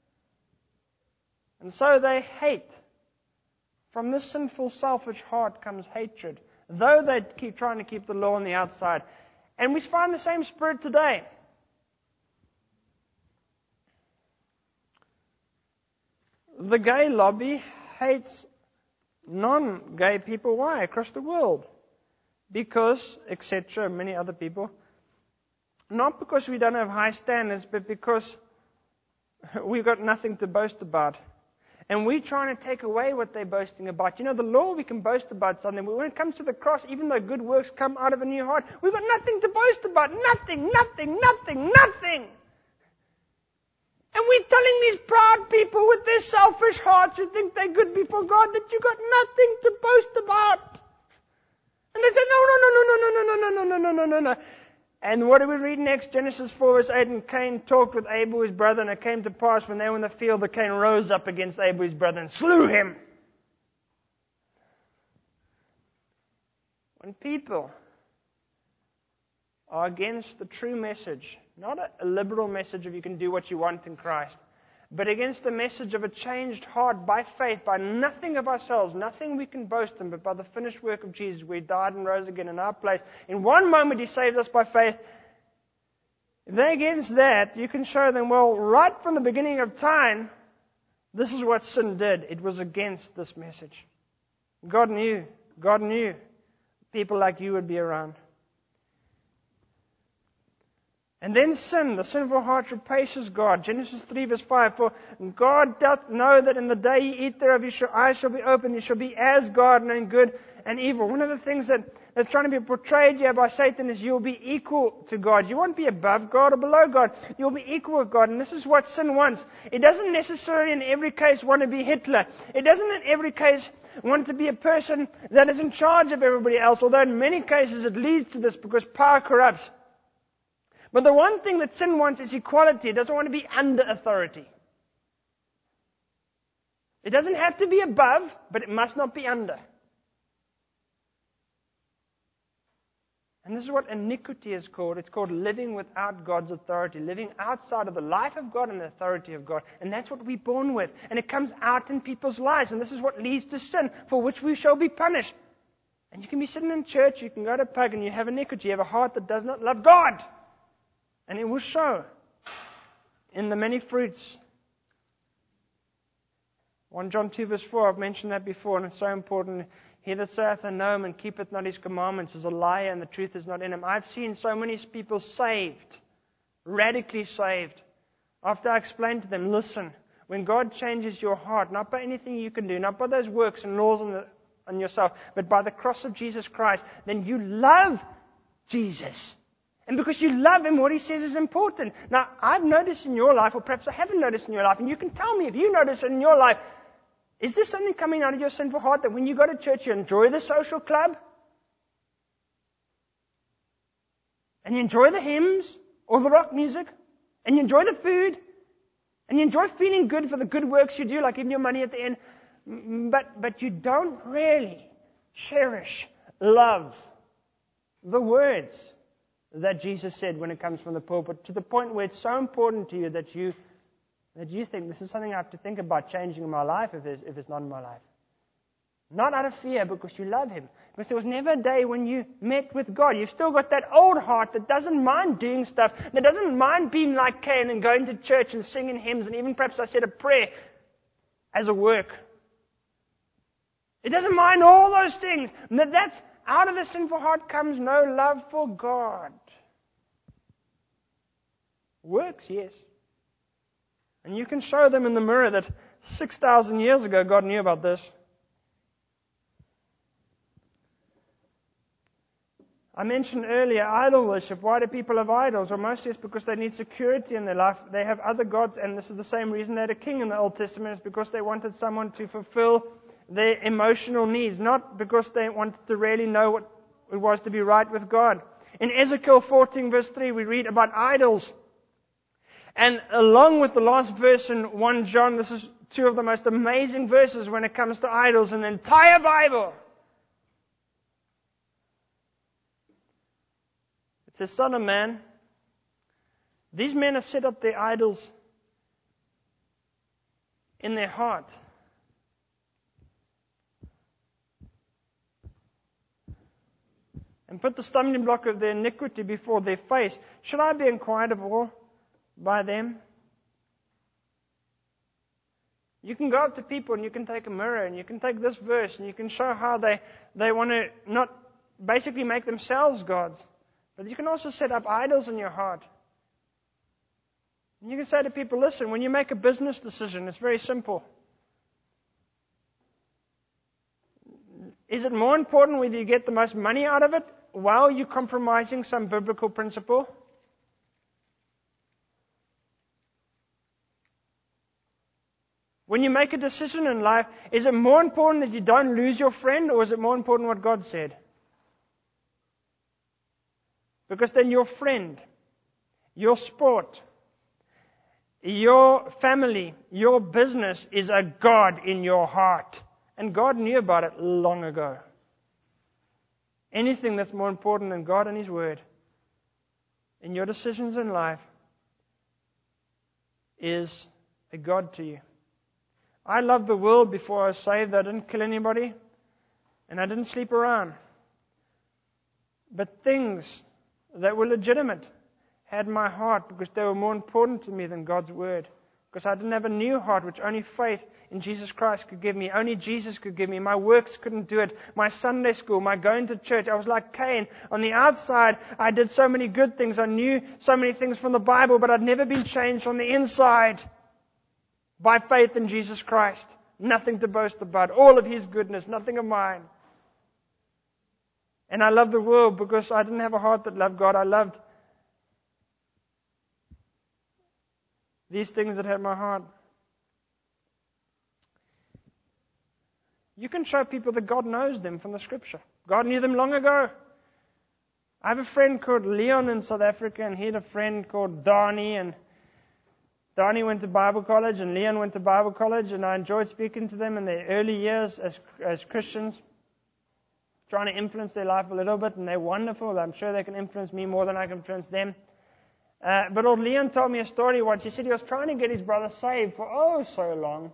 And so they hate. From this sinful, selfish heart comes hatred, though they keep trying to keep the law on the outside. And we find the same spirit today. The gay lobby hates non-gay people. Why? Across the world. Because, etc., many other people. Not because we don't have high standards, but because we've got nothing to boast about. And we're trying to take away what they're boasting about. You know, the law, we can boast about something. But when it comes to the cross, even though good works come out of a new heart, we've got nothing to boast about. Nothing. And we're telling these proud people with their selfish hearts who think they're good before God that you've got nothing to boast about. And they say, no. And what do we read next? Genesis 4 verse 8, and Cain talked with Abel his brother, and it came to pass when they were in the field that Cain rose up against Abel his brother and slew him. When people are against the true message, not a liberal message of you can do what you want in Christ, but against the message of a changed heart by faith, by nothing of ourselves, nothing we can boast in, but by the finished work of Jesus, where He died and rose again in our place. In one moment He saved us by faith. If they're against that, you can show them, well, right from the beginning of time, this is what sin did. It was against this message. God knew people like you would be around. And then sin, the sinful heart replaces God. Genesis 3 verse 5, for God doth know that in the day ye eat thereof, your eyes shall be opened, you shall be as God, knowing good and evil. One of the things that's trying to be portrayed here by Satan is you'll be equal to God. You won't be above God or below God. You'll be equal with God. And this is what sin wants. It doesn't necessarily in every case want to be Hitler. It doesn't in every case want to be a person that is in charge of everybody else, although in many cases it leads to this because power corrupts. But the one thing that sin wants is equality. It doesn't want to be under authority. It doesn't have to be above, but it must not be under. And this is what iniquity is called. It's called living without God's authority, living outside of the life of God and the authority of God. And that's what we're born with. And it comes out in people's lives. And this is what leads to sin, for which we shall be punished. And you can be sitting in church, you can go to pub, and you have iniquity. You have a heart that does not love God. And it will show in the many fruits. 1 John 2 verse 4, I've mentioned that before, and it's so important. He that saith, I know him, and keepeth not his commandments, is a liar, and the truth is not in him. I've seen so many people saved, radically saved, after I explained to them, listen, when God changes your heart, not by anything you can do, not by those works and laws on yourself, but by the cross of Jesus Christ, then you love Jesus. And because you love Him, what He says is important. Now, I've noticed in your life, or perhaps I haven't noticed in your life, and you can tell me if you notice it in your life, is there something coming out of your sinful heart that when you go to church, you enjoy the social club? And you enjoy the hymns, or the rock music, and you enjoy the food, and you enjoy feeling good for the good works you do, like giving your money at the end, but you don't really cherish, love the words that Jesus said when it comes from the pulpit, to the point where it's so important to you that you think this is something I have to think about changing in my life if it's not in my life. Not out of fear, because you love Him. Because there was never a day when you met with God. You've still got that old heart that doesn't mind doing stuff, that doesn't mind being like Cain and going to church and singing hymns, and even perhaps I said a prayer as a work. It doesn't mind all those things. That's out of the sinful heart comes no love for God. Works, yes. And you can show them in the mirror that 6,000 years ago God knew about this. I mentioned earlier idol worship. Why do people have idols? Well, mostly it's because they need security in their life. They have other gods, and this is the same reason they had a king in the Old Testament. It's because they wanted someone to fulfill their emotional needs, not because they wanted to really know what it was to be right with God. In Ezekiel 14 verse 3, we read about idols. And along with the last verse in 1 John, this is two of the most amazing verses when it comes to idols in the entire Bible. It says, Son of man, these men have set up their idols in their heart. And put the stumbling block of their iniquity before their face. Should I be inquired of all by them? You can go up to people and you can take a mirror and you can take this verse and you can show how they want to not basically make themselves gods. But you can also set up idols in your heart. And you can say to people, listen, when you make a business decision, it's very simple. Is it more important whether you get the most money out of it while you're compromising some biblical principle? When you make a decision in life, is it more important that you don't lose your friend, or is it more important what God said? Because then your friend, your sport, your family, your business is a God in your heart. And God knew about it long ago. Anything that's more important than God and His Word in your decisions in life is a God to you. I loved the world before I was saved. I didn't kill anybody. And I didn't sleep around. But things that were legitimate had my heart because they were more important to me than God's Word. Because I didn't have a new heart which only faith in Jesus Christ could give me. Only Jesus could give me. My works couldn't do it. My Sunday school, my going to church. I was like Cain. On the outside, I did so many good things. I knew so many things from the Bible, but I'd never been changed on the inside by faith in Jesus Christ. Nothing to boast about. All of His goodness, nothing of mine. And I loved the world because I didn't have a heart that loved God. I loved these things that had my heart. You can show people that God knows them from the Scripture. God knew them long ago. I have a friend called Leon in South Africa, and he had a friend called Donnie, and Donnie went to Bible college, and Leon went to Bible college, and I enjoyed speaking to them in their early years as Christians, trying to influence their life a little bit, and they're wonderful. I'm sure they can influence me more than I can influence them. But old Leon told me a story once. He said he was trying to get his brother saved for so long.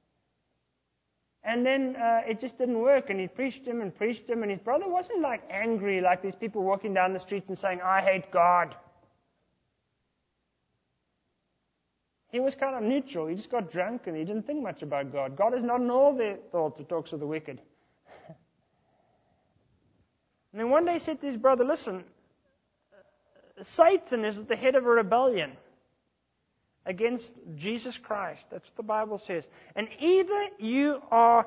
And then it just didn't work, and he preached him, and his brother wasn't like angry like these people walking down the streets and saying, I hate God. He was kind of neutral. He just got drunk and he didn't think much about God. God is not in all their thoughts or talks of the wicked. And then one day he said to his brother, listen, Satan is at the head of a rebellion against Jesus Christ. That's what the Bible says. And either you are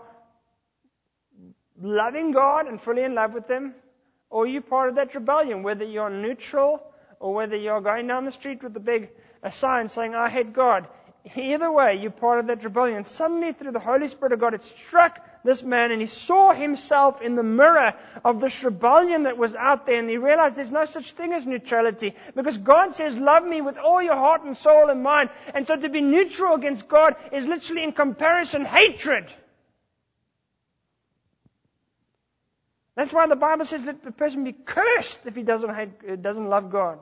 loving God and fully in love with Him, or you're part of that rebellion, whether you're neutral or whether you're going down the street with a sign saying, I hate God. Either way, you're part of that rebellion. Suddenly, through the Holy Spirit of God, it struck this man, and he saw himself in the mirror of this rebellion that was out there, and he realized there's no such thing as neutrality, because God says, love me with all your heart and soul and mind. And so to be neutral against God is literally in comparison hatred. That's why the Bible says, let the person be cursed if he doesn't love God.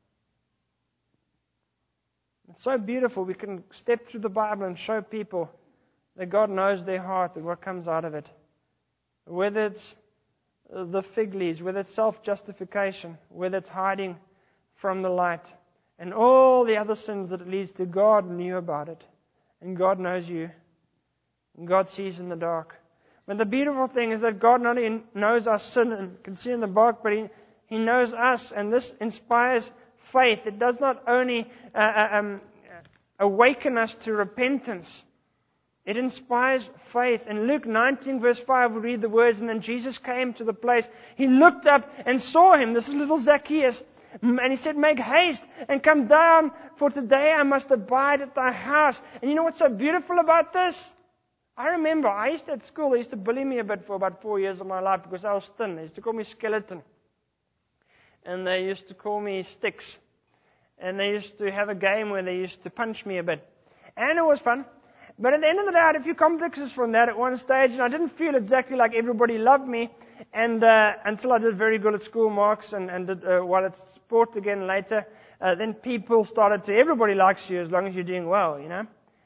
It's so beautiful. We can step through the Bible and show people that God knows their heart and what comes out of it. Whether it's the fig leaves, whether it's self-justification, whether it's hiding from the light, and all the other sins that it leads to, God knew about it. And God knows you. And God sees in the dark. But the beautiful thing is that God not only knows our sin and can see in the dark, but He knows us, and this inspires faith. It does not only awaken us to repentance. It inspires faith. In Luke 19 verse 5 we read the words, and then Jesus came to the place. He looked up and saw him. This is little Zacchaeus. And he said, make haste and come down, for today I must abide at thy house. And you know what's so beautiful about this? I remember, at school, they used to bully me a bit for about 4 years of my life because I was thin. They used to call me skeleton. And they used to call me sticks. And they used to have a game where they used to punch me a bit. And it was fun. But at the end of the day, I had a few complexes from that at one stage, and I didn't feel exactly like everybody loved me, and until I did very good at school marks and did well at sport again later. Then people started to, everybody likes you as long as you're doing well, you know.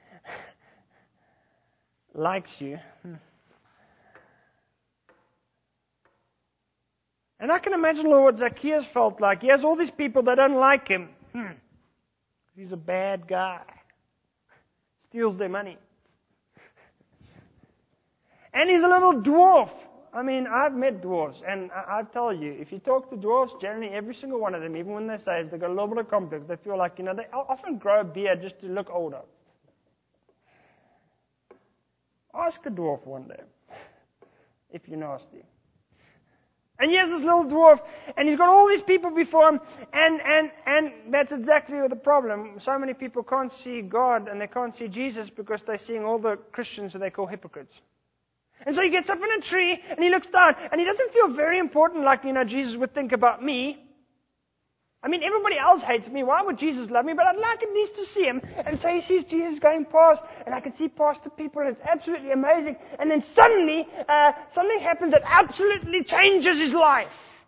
Likes you. And I can imagine what Zacchaeus felt like. He has all these people that don't like him. He's a bad guy. Steals their money. And he's a little dwarf. I mean, I've met dwarves, and I tell you, if you talk to dwarves, generally every single one of them, even when they're saved, they've got a little bit of complex. They feel like, they often grow a beard just to look older. Ask a dwarf one day, if you're nasty. And he has this little dwarf, and he's got all these people before him, and that's exactly the problem. So many people can't see God, and they can't see Jesus because they're seeing all the Christians who they call hypocrites. And so he gets up in a tree, and he looks down, and he doesn't feel very important like, Jesus would think about me. I mean, everybody else hates me. Why would Jesus love me? But I'd like at least to see him. And so he sees Jesus going past, and I can see past the people, and it's absolutely amazing. And then suddenly, something happens that absolutely changes his life.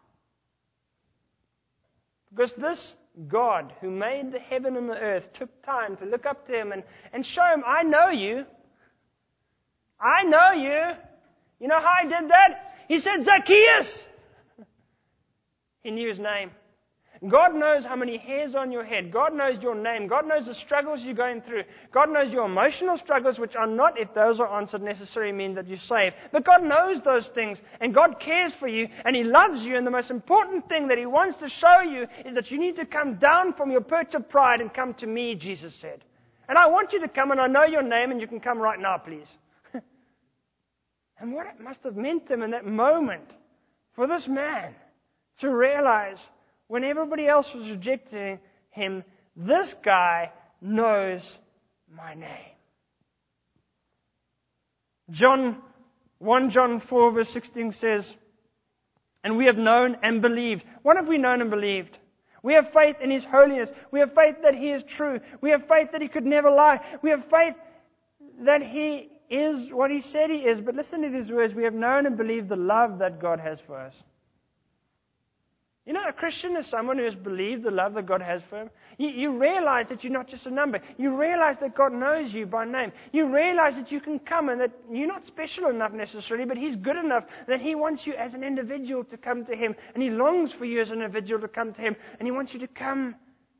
Because this God, who made the heaven and the earth, took time to look up to him and show him, I know you. I know you. You know how I did that? He said, Zacchaeus. He knew his name. God knows how many hairs on your head. God knows your name. God knows the struggles you're going through. God knows your emotional struggles, which are not, if those are answered, necessarily mean that you're saved. But God knows those things, and God cares for you, and He loves you, and the most important thing that He wants to show you is that you need to come down from your perch of pride and come to me, Jesus said. And I want you to come, and I know your name, and you can come right now, please. And what it must have meant to him in that moment for this man to realize when everybody else was rejecting him, this guy knows my name. 1 John 4 verse 16 says, and we have known and believed. What have we known and believed? We have faith in His holiness. We have faith that He is true. We have faith that He could never lie. We have faith that He is what He said He is. But listen to these words. We have known and believed the love that God has for us. You know, a Christian is someone who has believed the love that God has for him. You realize that you're not just a number. You realize that God knows you by name. You realize that you can come and that you're not special enough necessarily, but He's good enough that He wants you as an individual to come to Him. And He longs for you as an individual to come to Him. And He wants you to come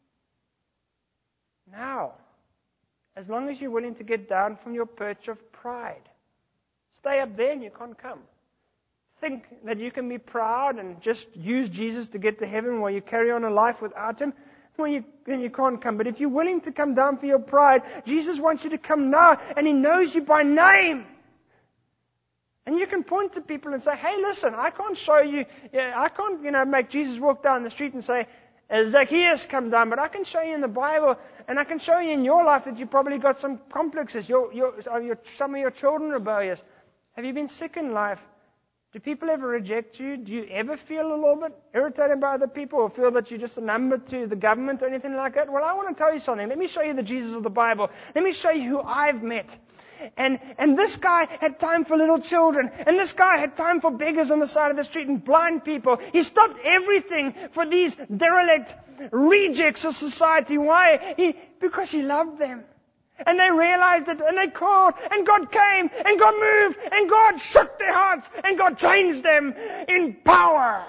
now. As long as you're willing to get down from your perch of pride. Stay up there and you can't come. Think that you can be proud and just use Jesus to get to heaven while you carry on a life without Him, then you can't come. But if you're willing to come down for your pride, Jesus wants you to come now, and He knows you by name. And you can point to people and say, hey, listen, I can't show you, I can't, make Jesus walk down the street and say, Zacchaeus, come down, but I can show you in the Bible, and I can show you in your life that you probably got some complexes. Some of your children are rebellious. Have you been sick in life? Do people ever reject you? Do you ever feel a little bit irritated by other people or feel that you're just a number to the government or anything like that? Well, I want to tell you something. Let me show you the Jesus of the Bible. Let me show you who I've met. And this guy had time for little children. And this guy had time for beggars on the side of the street and blind people. He stopped everything for these derelict rejects of society. Why? Because He loved them. And they realized it, and they called, and God came, and God moved, and God shook their hearts, and God changed them in power.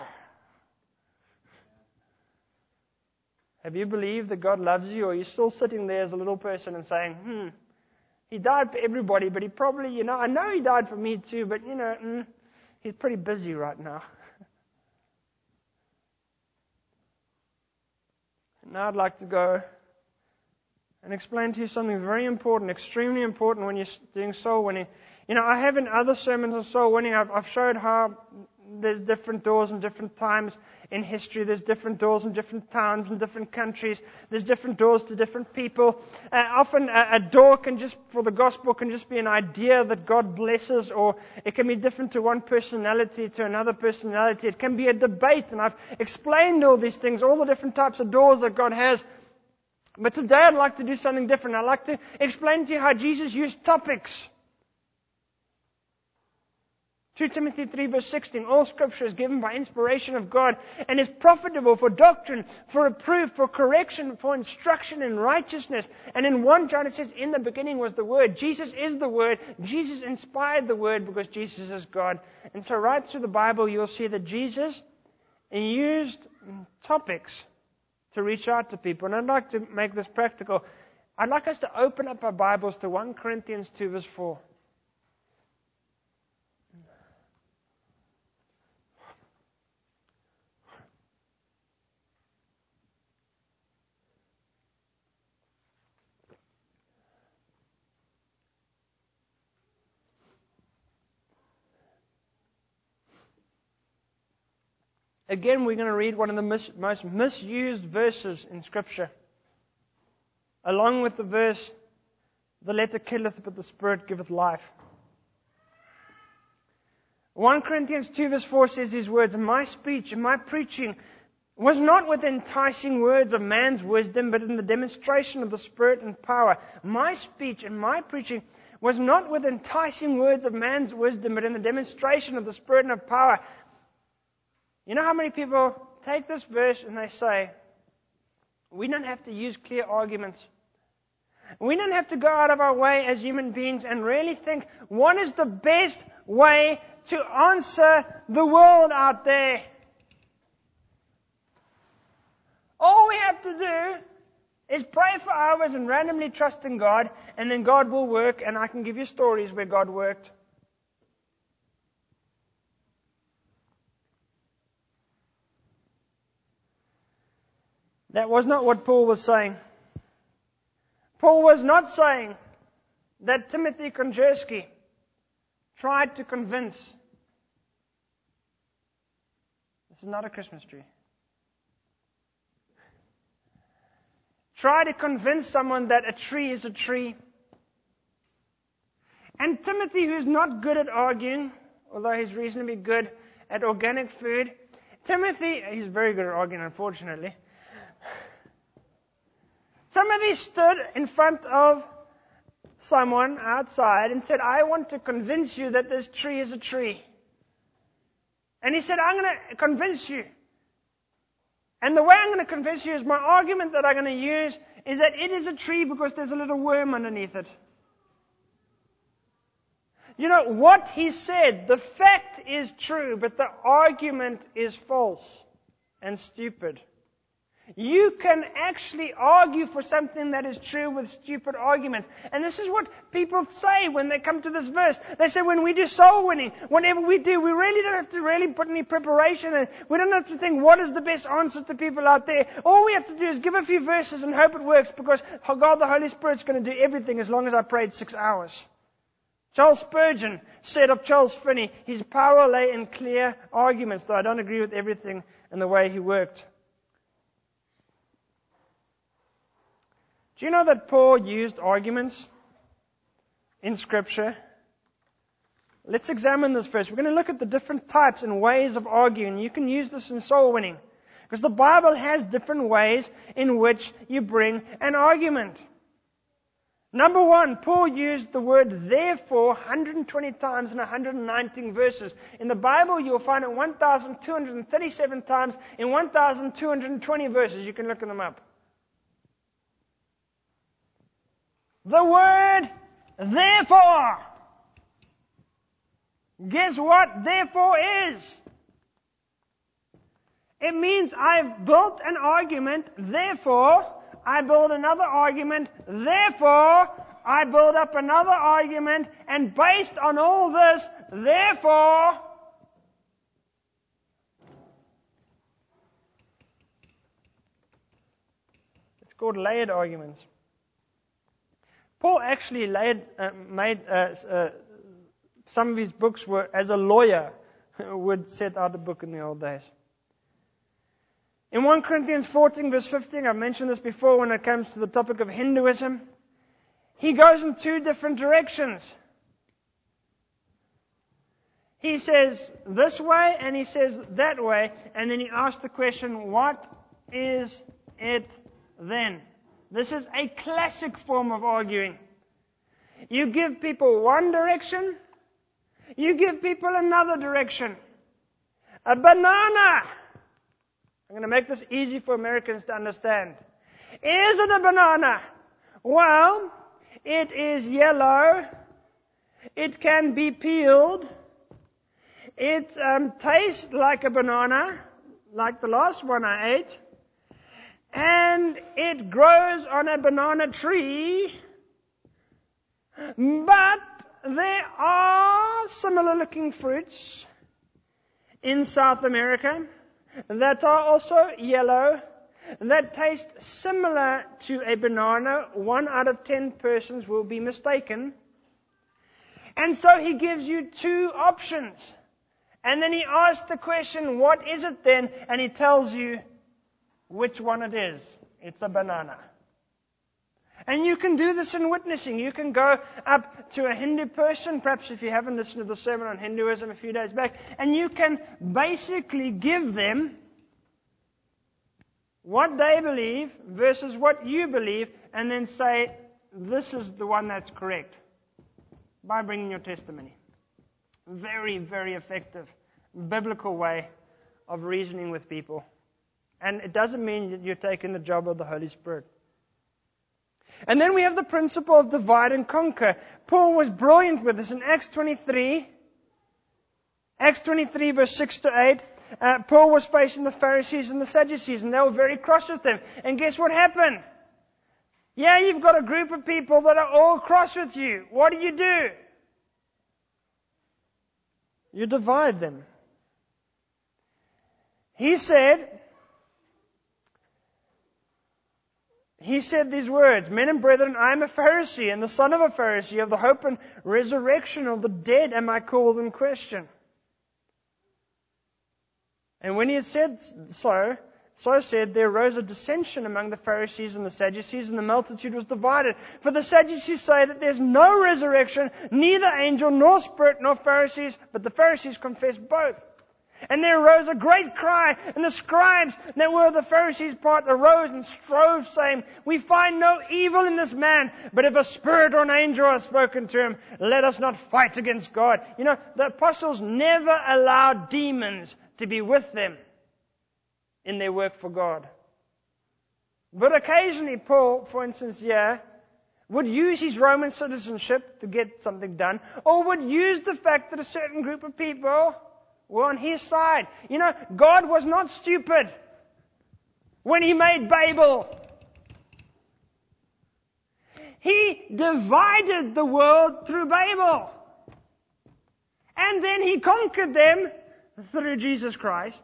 Have you believed that God loves you, or are you still sitting there as a little person and saying, He died for everybody, but He probably, I know He died for me too, but, He's pretty busy right now. Now I'd like to go and explain to you something very important, extremely important when you're doing soul winning. I have in other sermons on soul winning, I've showed how there's different doors in different times in history. There's different doors in different towns and different countries. There's different doors to different people. Often a door for the gospel can just be an idea that God blesses, or it can be different to one personality to another personality. It can be a debate, and I've explained all these things, all the different types of doors that God has. But today I'd like to do something different. I'd like to explain to you how Jesus used topics. 2 Timothy 3 verse 16, all scripture is given by inspiration of God and is profitable for doctrine, for reproof, for correction, for instruction in righteousness. And in 1 John it says, in the beginning was the Word. Jesus is the Word. Jesus inspired the Word because Jesus is God. And so right through the Bible you'll see that Jesus used topics to reach out to people. And I'd like to make this practical. I'd like us to open up our Bibles to 1 Corinthians 2 verse 4. Again, we're going to read one of the most misused verses in Scripture. Along with the verse, the letter killeth, but the Spirit giveth life. 1 Corinthians 2 verse 4 says these words, my speech and my preaching was not with enticing words of man's wisdom, but in the demonstration of the Spirit and power. My speech and my preaching was not with enticing words of man's wisdom, but in the demonstration of the Spirit and of power. You know how many people take this verse and they say, we don't have to use clear arguments. We don't have to go out of our way as human beings and really think, what is the best way to answer the world out there? All we have to do is pray for hours and randomly trust in God, and then God will work, and I can give you stories where God worked. That was not what Paul was saying. Paul was not saying that Timothy Konjersky tried to convince. This is not a Christmas tree. Try to convince someone that a tree is a tree. And Timothy, who's not good at arguing, although he's reasonably good at organic food, he's very good at arguing, unfortunately. Timothy stood in front of someone outside and said, I want to convince you that this tree is a tree. And he said, I'm going to convince you. And the way I'm going to convince you is my argument that I'm going to use is that it is a tree because there's a little worm underneath it. You know, what he said, the fact is true, but the argument is false and stupid. You can actually argue for something that is true with stupid arguments. And this is what people say when they come to this verse. They say when we do soul winning, whatever we do, we really don't have to really put any preparation in. We don't have to think what is the best answer to people out there. All we have to do is give a few verses and hope it works, because God the Holy Spirit's going to do everything as long as I prayed 6 hours. Charles Spurgeon said of Charles Finney, his power lay in clear arguments, though I don't agree with everything in the way he worked. Do you know that Paul used arguments in Scripture? Let's examine this first. We're going to look at the different types and ways of arguing. You can use this in soul winning, because the Bible has different ways in which you bring an argument. Number one, Paul used the word therefore 120 times in 119 verses. In the Bible, you'll find it 1,237 times in 1,220 verses. You can look them up. The word therefore. Guess what therefore is? It means I've built an argument, therefore I build another argument, therefore I build up another argument, and based on all this, therefore, it's called layered arguments. Paul actually made some of his books were, as a lawyer, would set out a book in the old days. In 1 Corinthians 14 verse 15, I've mentioned this before when it comes to the topic of Hinduism, he goes in two different directions. He says this way and he says that way, and then he asks the question, what is it then? This is a classic form of arguing. You give people one direction, you give people another direction. A banana. I'm going to make this easy for Americans to understand. Is it a banana? Well, it is yellow. It can be peeled. It tastes like a banana, like the last one I ate. And it grows on a banana tree. But there are similar looking fruits in South America that are also yellow, that taste similar to a banana. 1 out of 10 persons will be mistaken. And so he gives you two options. And then he asks the question, what is it then? And he tells you which one it is. It's a banana. And you can do this in witnessing. You can go up to a Hindu person, perhaps if you haven't listened to the sermon on Hinduism a few days back, and you can basically give them what they believe versus what you believe, and then say, this is the one that's correct, by bringing your testimony. Very, very effective, biblical way of reasoning with people. And it doesn't mean that you're taking the job of the Holy Spirit. And then we have the principle of divide and conquer. Paul was brilliant with this in Acts 23. Acts 23 verse 6 to 8. Paul was facing the Pharisees and the Sadducees, and they were very cross with them. And guess what happened? Yeah, you've got a group of people that are all cross with you. What do? You divide them. He said these words, men and brethren, I am a Pharisee and the son of a Pharisee, of the hope and resurrection of the dead am I called in question. And when he had said so said, there arose a dissension among the Pharisees and the Sadducees, and the multitude was divided. For the Sadducees say that there's no resurrection, neither angel nor spirit nor Pharisees, but the Pharisees confess both. And there arose a great cry, and the scribes that were of the Pharisees' part arose and strove, saying, we find no evil in this man, but if a spirit or an angel has spoken to him, let us not fight against God. You know, the apostles never allowed demons to be with them in their work for God. But occasionally Paul, for instance, would use his Roman citizenship to get something done, or would use the fact that a certain group of people were on his side. You know, God was not stupid when He made Babel. He divided the world through Babel. And then He conquered them through Jesus Christ.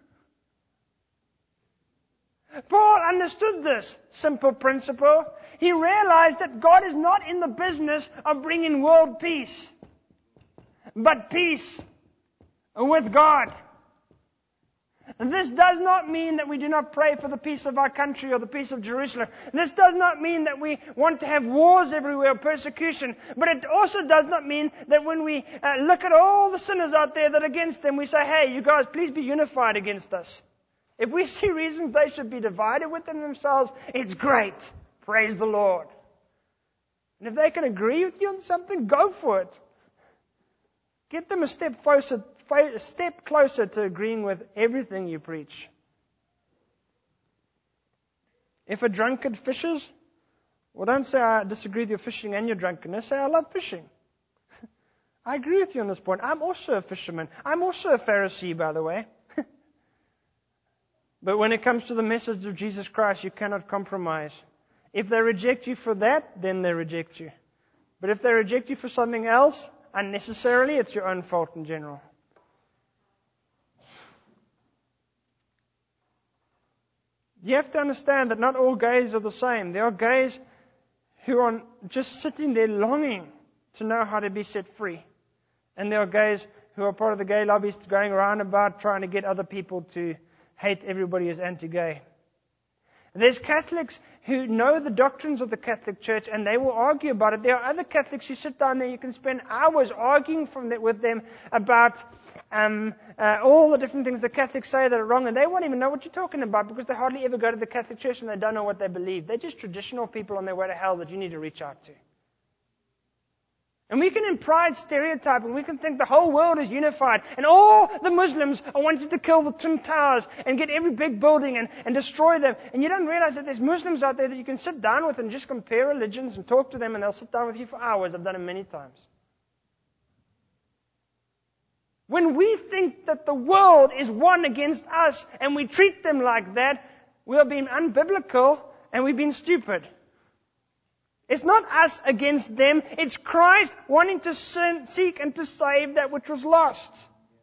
Paul understood this simple principle. He realized that God is not in the business of bringing world peace, but peace with God. And this does not mean that we do not pray for the peace of our country or the peace of Jerusalem. This does not mean that we want to have wars everywhere, persecution. But it also does not mean that when we look at all the sinners out there that are against them, we say, hey, you guys, please be unified against us. If we see reasons they should be divided within themselves, it's great. Praise the Lord. And if they can agree with you on something, go for it. Get them a step closer to agreeing with everything you preach. If a drunkard fishes, well, don't say I disagree with your fishing and your drunkenness. Say I love fishing. I agree with you on this point. I'm also a fisherman. I'm also a Pharisee, by the way. But when it comes to the message of Jesus Christ, you cannot compromise. If they reject you for that, then they reject you. But if they reject you for something else, unnecessarily, it's your own fault in general. You have to understand that not all gays are the same. There are gays who are just sitting there longing to know how to be set free. And there are gays who are part of the gay lobbies going around about trying to get other people to hate everybody who's anti-gay. There's Catholics who know the doctrines of the Catholic Church and they will argue about it. There are other Catholics who sit down there, you can spend hours arguing with them about all the different things the Catholics say that are wrong, and they won't even know what you're talking about because they hardly ever go to the Catholic Church and they don't know what they believe. They're just traditional people on their way to hell that you need to reach out to. And we can in pride stereotype, and we can think the whole world is unified, and all the Muslims are wanting to kill the Twin Towers and get every big building and destroy them. And you don't realize that there's Muslims out there that you can sit down with and just compare religions and talk to them, and they'll sit down with you for hours. I've done it many times. When we think that the world is one against us, and we treat them like that, we are being unbiblical, and we've been stupid. It's not us against them. It's Christ wanting to seek and to save that which was lost.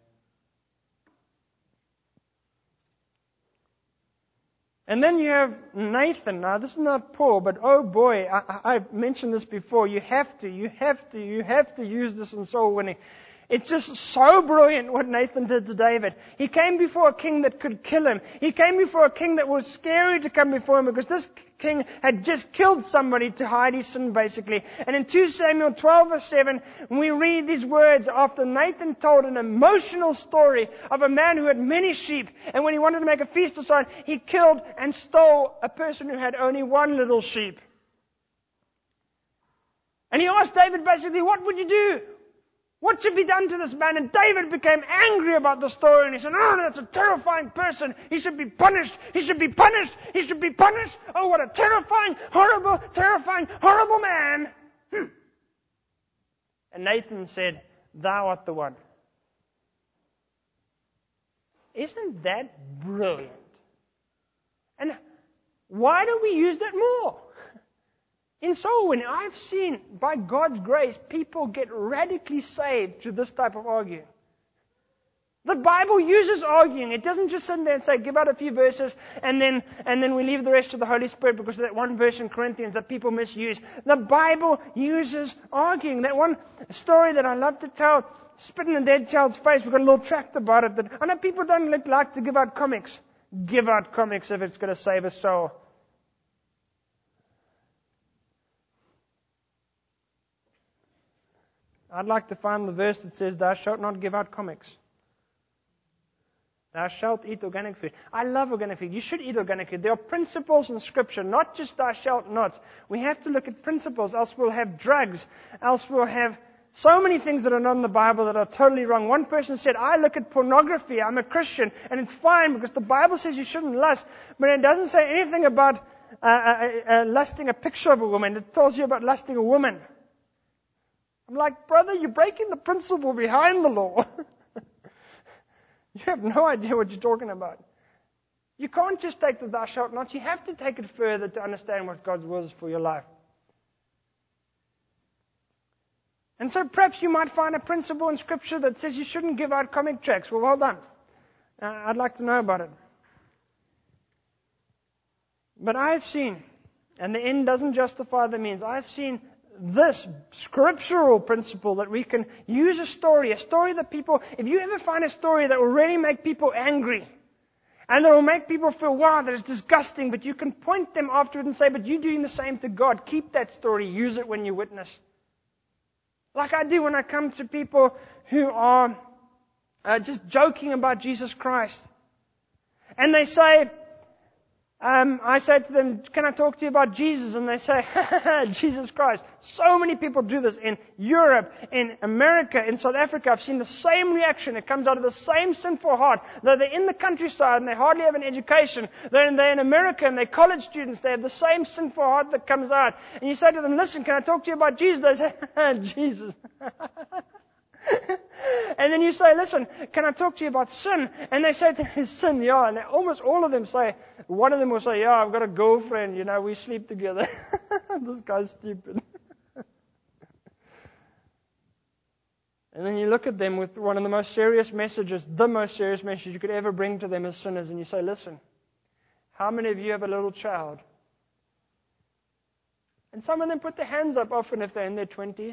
And then you have Nathan. Now, this is not Paul, but oh boy, I've mentioned this before. You have to use this in soul winning. It's just so brilliant what Nathan did to David. He came before a king that could kill him. He came before a king that was scary to come before him because this king had just killed somebody to hide his sin, basically. And in 2 Samuel 12 verse 7, we read these words after Nathan told an emotional story of a man who had many sheep. And when he wanted to make a feast or so, he killed and stole a person who had only one little sheep. And he asked David basically, what would you do? What should be done to this man? And David became angry about the story, and he said, oh, that's a terrifying person. He should be punished. He should be punished. He should be punished. Oh, what a terrifying, horrible man. And Nathan said, thou art the one. Isn't that brilliant? And why don't we use that more? In soul winning, I've seen, by God's grace, people get radically saved through this type of arguing. The Bible uses arguing. It doesn't just sit there and say, give out a few verses, and then we leave the rest to the Holy Spirit because of that one verse in Corinthians that people misuse. The Bible uses arguing. That one story that I love to tell, spit in a dead child's face. We've got a little tract about it. I know people don't like to give out comics. Give out comics if it's going to save a soul. I'd like to find the verse that says, thou shalt not give out comics. Thou shalt eat organic food. I love organic food. You should eat organic food. There are principles in Scripture, not just thou shalt not. We have to look at principles, else we'll have drugs, else we'll have so many things that are not in the Bible that are totally wrong. One person said, I look at pornography, I'm a Christian, and it's fine because the Bible says you shouldn't lust, but it doesn't say anything about lusting a picture of a woman. It tells you about lusting a woman. I'm like, brother, you're breaking the principle behind the law. You have no idea what you're talking about. You can't just take the thou shalt nots. You have to take it further to understand what God's will is for your life. And so perhaps you might find a principle in Scripture that says you shouldn't give out comic tracts. Well done. I'd like to know about it. But I've seen, and the end doesn't justify the means, I've seen this scriptural principle that we can use a story that people, if you ever find a story that will really make people angry, and that will make people feel, wow, that is disgusting, but you can point them afterward and say, but you're doing the same to God. Keep that story. Use it when you witness. Like I do when I come to people who are just joking about Jesus Christ. And they say, I say to them, can I talk to you about Jesus? And they say, Jesus Christ. So many people do this in Europe, in America, in South Africa. I've seen the same reaction. It comes out of the same sinful heart. Though they're in the countryside and they hardly have an education. They're in America and they're college students. They have the same sinful heart that comes out. And you say to them, listen, can I talk to you about Jesus? They say, Jesus. And then you say, listen, can I talk to you about sin? And they say to his sin, yeah. And almost all of them say, one of them will say, yeah, I've got a girlfriend, we sleep together. This guy's stupid. And then you look at them with one of the most serious messages, the most serious message you could ever bring to them as sinners. And you say, listen, how many of you have a little child And some of them put their hands up often if they're in their 20s.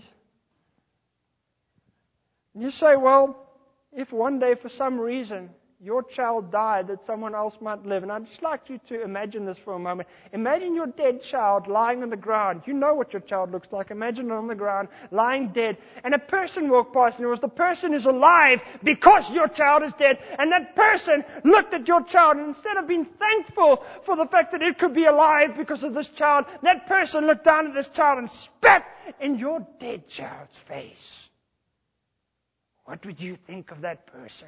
And you say, well, if one day for some reason your child died that someone else might live, and I'd just like you to imagine this for a moment. Imagine your dead child lying on the ground. You know what your child looks like. Imagine it on the ground, lying dead. And a person walked past, and it was the person who's alive because your child is dead. And that person looked at your child, and instead of being thankful for the fact that it could be alive because of this child, that person looked down at this child and spat in your dead child's face. What would you think of that person?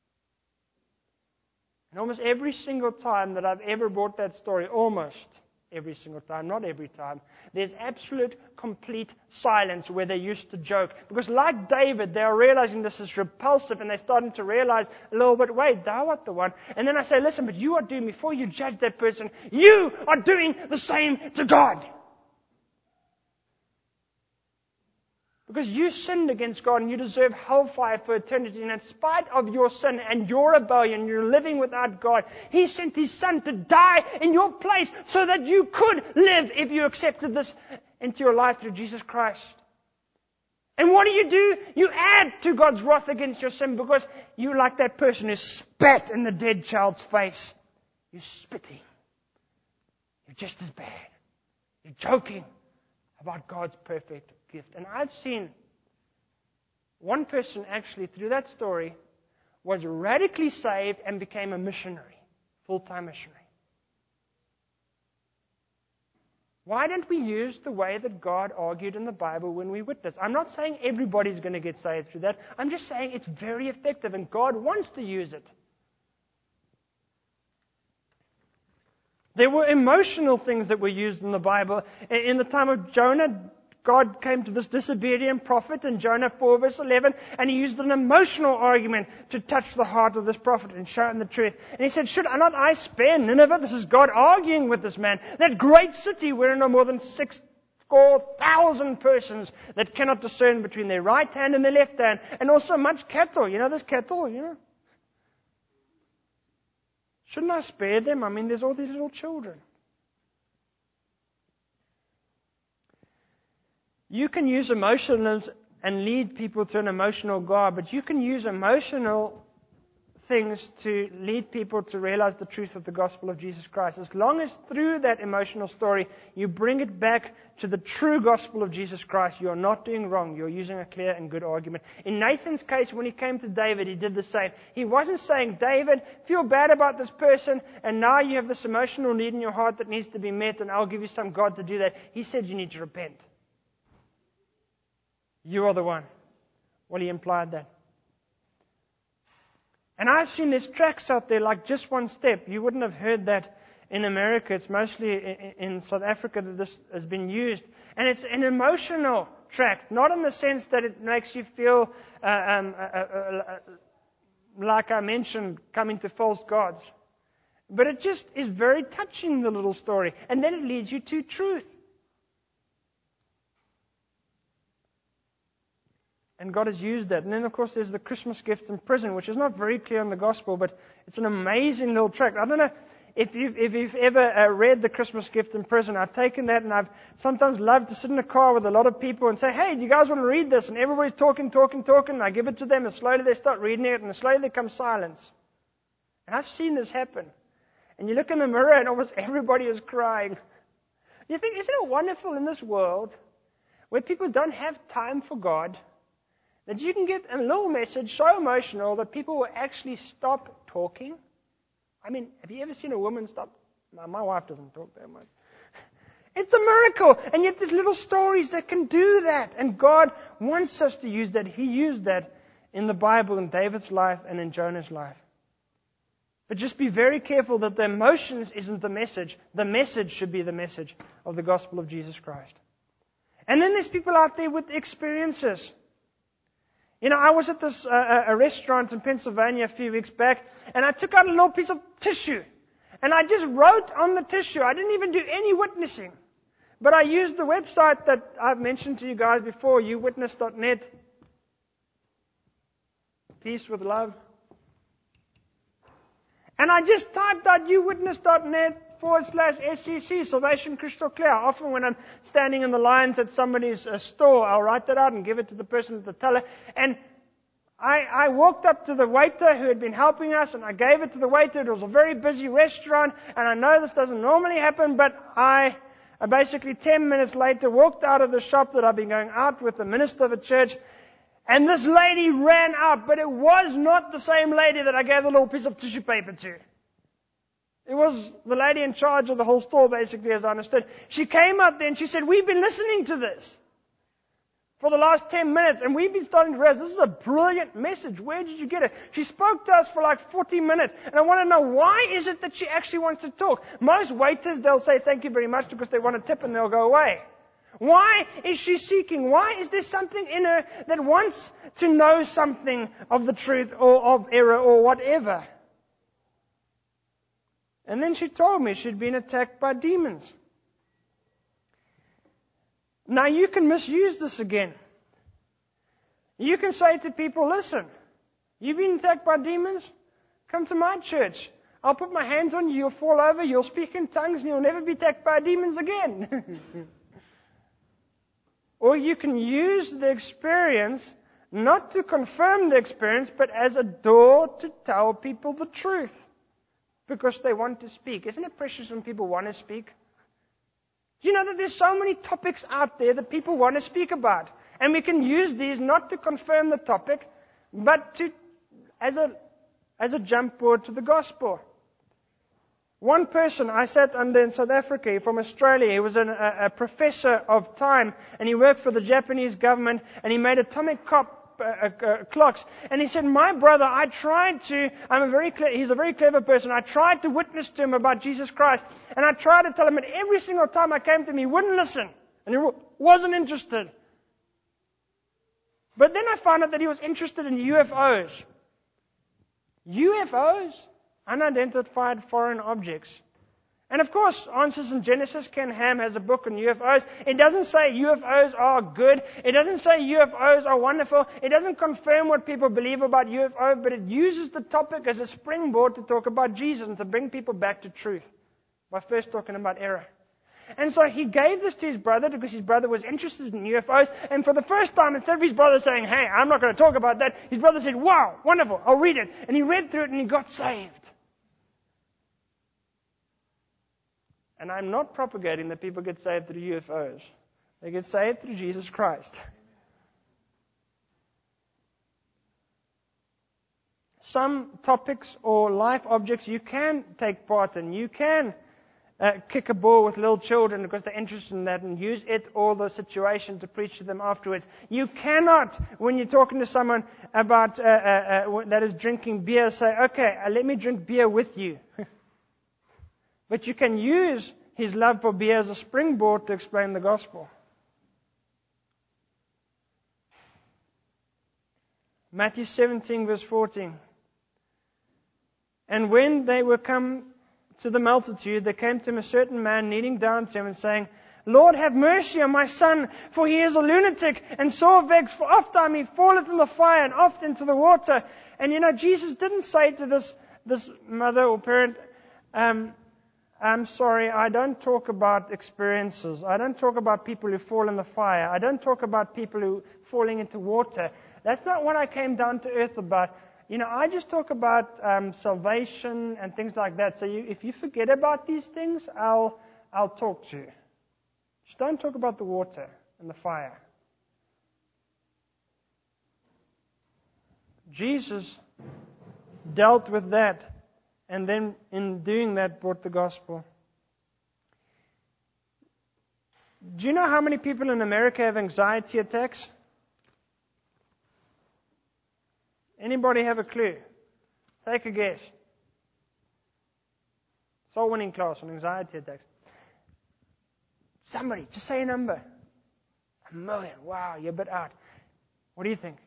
And almost every single time that I've ever brought that story, almost every single time, not every time, there's absolute, complete silence where they used to joke. Because like David, they are realizing this is repulsive, and they're starting to realize a little bit, wait, thou art the one. And then I say, listen, but you are doing, before you judge that person, you are doing the same to God. Because you sinned against God and you deserve hellfire for eternity. And in spite of your sin and your rebellion, you're living without God. He sent His Son to die in your place so that you could live if you accepted this into your life through Jesus Christ. And what do? You add to God's wrath against your sin because you, like that person who spat in the dead child's face. You're spitting. You're just as bad. You're joking about God's perfect gift. And I've seen one person actually through that story was radically saved and became a missionary, full-time missionary. Why don't we use the way that God argued in the Bible when we witness? I'm not saying everybody's going to get saved through that. I'm just saying it's very effective and God wants to use it. There were emotional things that were used in the Bible. In the time of Jonah, God came to this disobedient prophet in Jonah 4 verse 11, and He used an emotional argument to touch the heart of this prophet and show him the truth. And He said, should not I spare Nineveh? This is God arguing with this man. That great city wherein are more than 6,000 persons that cannot discern between their right hand and their left hand, and also much cattle. You know this cattle, Shouldn't I spare them? I mean, there's all these little children. You can use emotionalism and lead people to an emotional God, but you can use emotional things to lead people to realize the truth of the gospel of Jesus Christ. As long as through that emotional story you bring it back to the true gospel of Jesus Christ, you are not doing wrong. You're using a clear and good argument. In Nathan's case, when he came to David, he did the same. He wasn't saying, David, feel bad about this person, and now you have this emotional need in your heart that needs to be met, and I'll give you some God to do that. He said you need to repent. You are the one. Well, he implied that. And I've seen there's tracts out there like Just One Step. You wouldn't have heard that in America. It's mostly in South Africa that this has been used. And it's an emotional tract, not in the sense that it makes you feel, like I mentioned, coming to false gods. But it just is very touching, the little story. And then it leads you to truth. And God has used that. And then, of course, there's the Christmas gift in prison, which is not very clear in the gospel, but it's an amazing little tract. I don't know if you've ever read the Christmas gift in prison. I've taken that, and I've sometimes loved to sit in a car with a lot of people and say, hey, do you guys want to read this? And everybody's talking. And I give it to them, and slowly they start reading it, and slowly there comes silence. And I've seen this happen. And you look in the mirror, and almost everybody is crying. You think, isn't it wonderful in this world where people don't have time for God, that you can get a little message so emotional that people will actually stop talking? I mean, have you ever seen a woman stop? My wife doesn't talk that much. It's a miracle. And yet there's little stories that can do that. And God wants us to use that. He used that in the Bible, in David's life and in Jonah's life. But just be very careful that the emotions isn't the message. The message should be the message of the gospel of Jesus Christ. And then there's people out there with experiences. I was at this a restaurant in Pennsylvania a few weeks back, and I took out a little piece of tissue, and I just wrote on the tissue. I didn't even do any witnessing, but I used the website that I've mentioned to you guys before, youwitness.net. Peace with love. And I just typed out youwitness.net /SCC, Salvation Crystal Clear. Often when I'm standing in the lines at somebody's store, I'll write that out and give it to the person at the teller. And I walked up to the waiter who had been helping us, and I gave it to the waiter. It was a very busy restaurant, and I know this doesn't normally happen, but I basically 10 minutes later walked out of the shop that I've been going out with the minister of a church, and this lady ran out, but it was not the same lady that I gave the little piece of tissue paper to. It was the lady in charge of the whole store, basically, as I understood. She came out there and she said, "We've been listening to this for the last 10 minutes, and we've been starting to realize this is a brilliant message. Where did you get it?" She spoke to us for like 40 minutes, and I want to know, why is it that she actually wants to talk? Most waiters, they'll say thank you very much because they want a tip and they'll go away. Why is she seeking? Why is there something in her that wants to know something of the truth or of error or whatever? And then she told me she'd been attacked by demons. Now you can misuse this again. You can say to people, "Listen, you've been attacked by demons? Come to my church. I'll put my hands on you, you'll fall over, you'll speak in tongues, and you'll never be attacked by demons again." Or you can use the experience not to confirm the experience, but as a door to tell people the truth. Because they want to speak. Isn't it precious when people want to speak? Do you know that there's so many topics out there that people want to speak about? And we can use these not to confirm the topic, but to as a jump board to the gospel. One person I sat under in South Africa from Australia, he was a professor of time, and he worked for the Japanese government, and he made atomic clocks. And he said, "My brother, he's a very clever person. I tried to witness to him about Jesus Christ, and I tried to tell him, and every single time I came to him, he wouldn't listen, and he wasn't interested. But then I found out that he was interested in UFOs. UFOs? Unidentified foreign objects. And of course, Answers in Genesis, Ken Ham has a book on UFOs. It doesn't say UFOs are good. It doesn't say UFOs are wonderful. It doesn't confirm what people believe about UFO, but it uses the topic as a springboard to talk about Jesus and to bring people back to truth by first talking about error. And so he gave this to his brother because his brother was interested in UFOs. And for the first time, instead of his brother saying, "Hey, I'm not going to talk about that," his brother said, "Wow, wonderful, I'll read it." And he read through it and he got saved. And I'm not propagating that people get saved through UFOs. They get saved through Jesus Christ. Some topics or life objects you can take part in. You can kick a ball with little children because they're interested in that and use it or the situation to preach to them afterwards. You cannot, when you're talking to someone about that is drinking beer, say, "Okay, let me drink beer with you." But you can use his love for beer as a springboard to explain the gospel. Matthew 17, verse 14. "And when they were come to the multitude, there came to him a certain man kneeling down to him and saying, 'Lord, have mercy on my son, for he is a lunatic and sore vexed, for oft time he falleth in the fire and oft into the water.'" And Jesus didn't say to this mother or parent, "I'm sorry, I don't talk about experiences. I don't talk about people who fall in the fire. I don't talk about people who falling into water. That's not what I came down to earth about. I just talk about salvation and things like that. So if you forget about these things, I'll talk to you. Just don't talk about the water and the fire." Jesus dealt with that, and then in doing that brought the gospel. Do you know how many people in America have anxiety attacks? Anybody have a clue? Take a guess. Soul winning class on anxiety attacks. Somebody, just say a number. 1 million. Wow, you're a bit out. What do you think?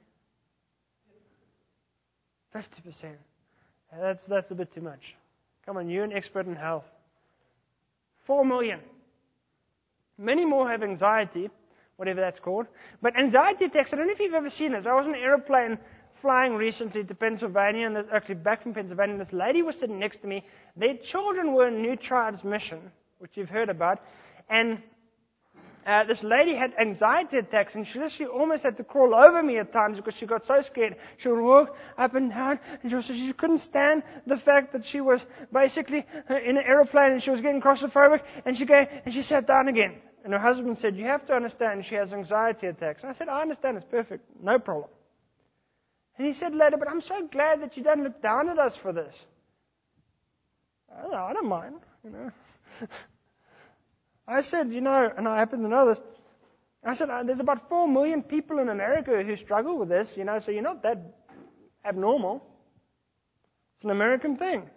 50%. That's a bit too much. Come on, you're an expert in health. 4 million. Many more have anxiety, whatever that's called. But anxiety attacks, I don't know if you've ever seen this. I was on an aeroplane flying recently to Pennsylvania, and actually back from Pennsylvania, and this lady was sitting next to me. Their children were in New Tribes Mission, which you've heard about, and this lady had anxiety attacks, and she literally almost had to crawl over me at times because she got so scared. She would walk up and down, and she couldn't stand the fact that she was basically in an aeroplane and she was getting claustrophobic, and she sat down again. And her husband said, "You have to understand, she has anxiety attacks." And I said, "I understand, it's perfect, no problem." And he said later, "But I'm so glad that you don't look down at us for this." I don't mind, I said, and I happen to know this. I said, there's about 4 million people in America who struggle with this, so you're not that abnormal. It's an American thing.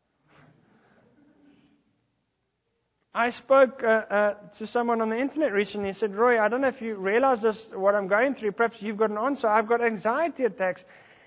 I spoke to someone on the internet recently. He said, "Roy, I don't know if you realize this, what I'm going through. Perhaps you've got an answer. I've got anxiety attacks.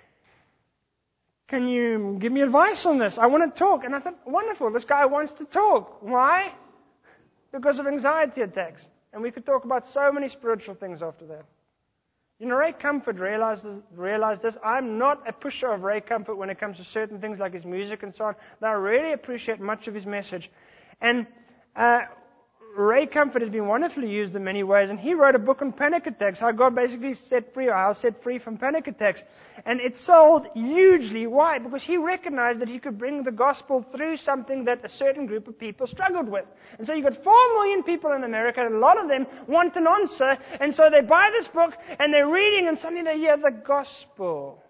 Can you give me advice on this? I want to talk." And I thought, wonderful, this guy wants to talk. Why? Because of anxiety attacks. And we could talk about so many spiritual things after that. Ray Comfort realized this. I'm not a pusher of Ray Comfort when it comes to certain things like his music and so on. But I really appreciate much of his message. And Ray Comfort has been wonderfully used in many ways, and he wrote a book on panic attacks, how God basically set free, or how set free from panic attacks. And it sold hugely. Why? Because he recognized that he could bring the gospel through something that a certain group of people struggled with. And so you've got 4 million people in America, and a lot of them want an answer, and so they buy this book, and they're reading, and suddenly they hear the gospel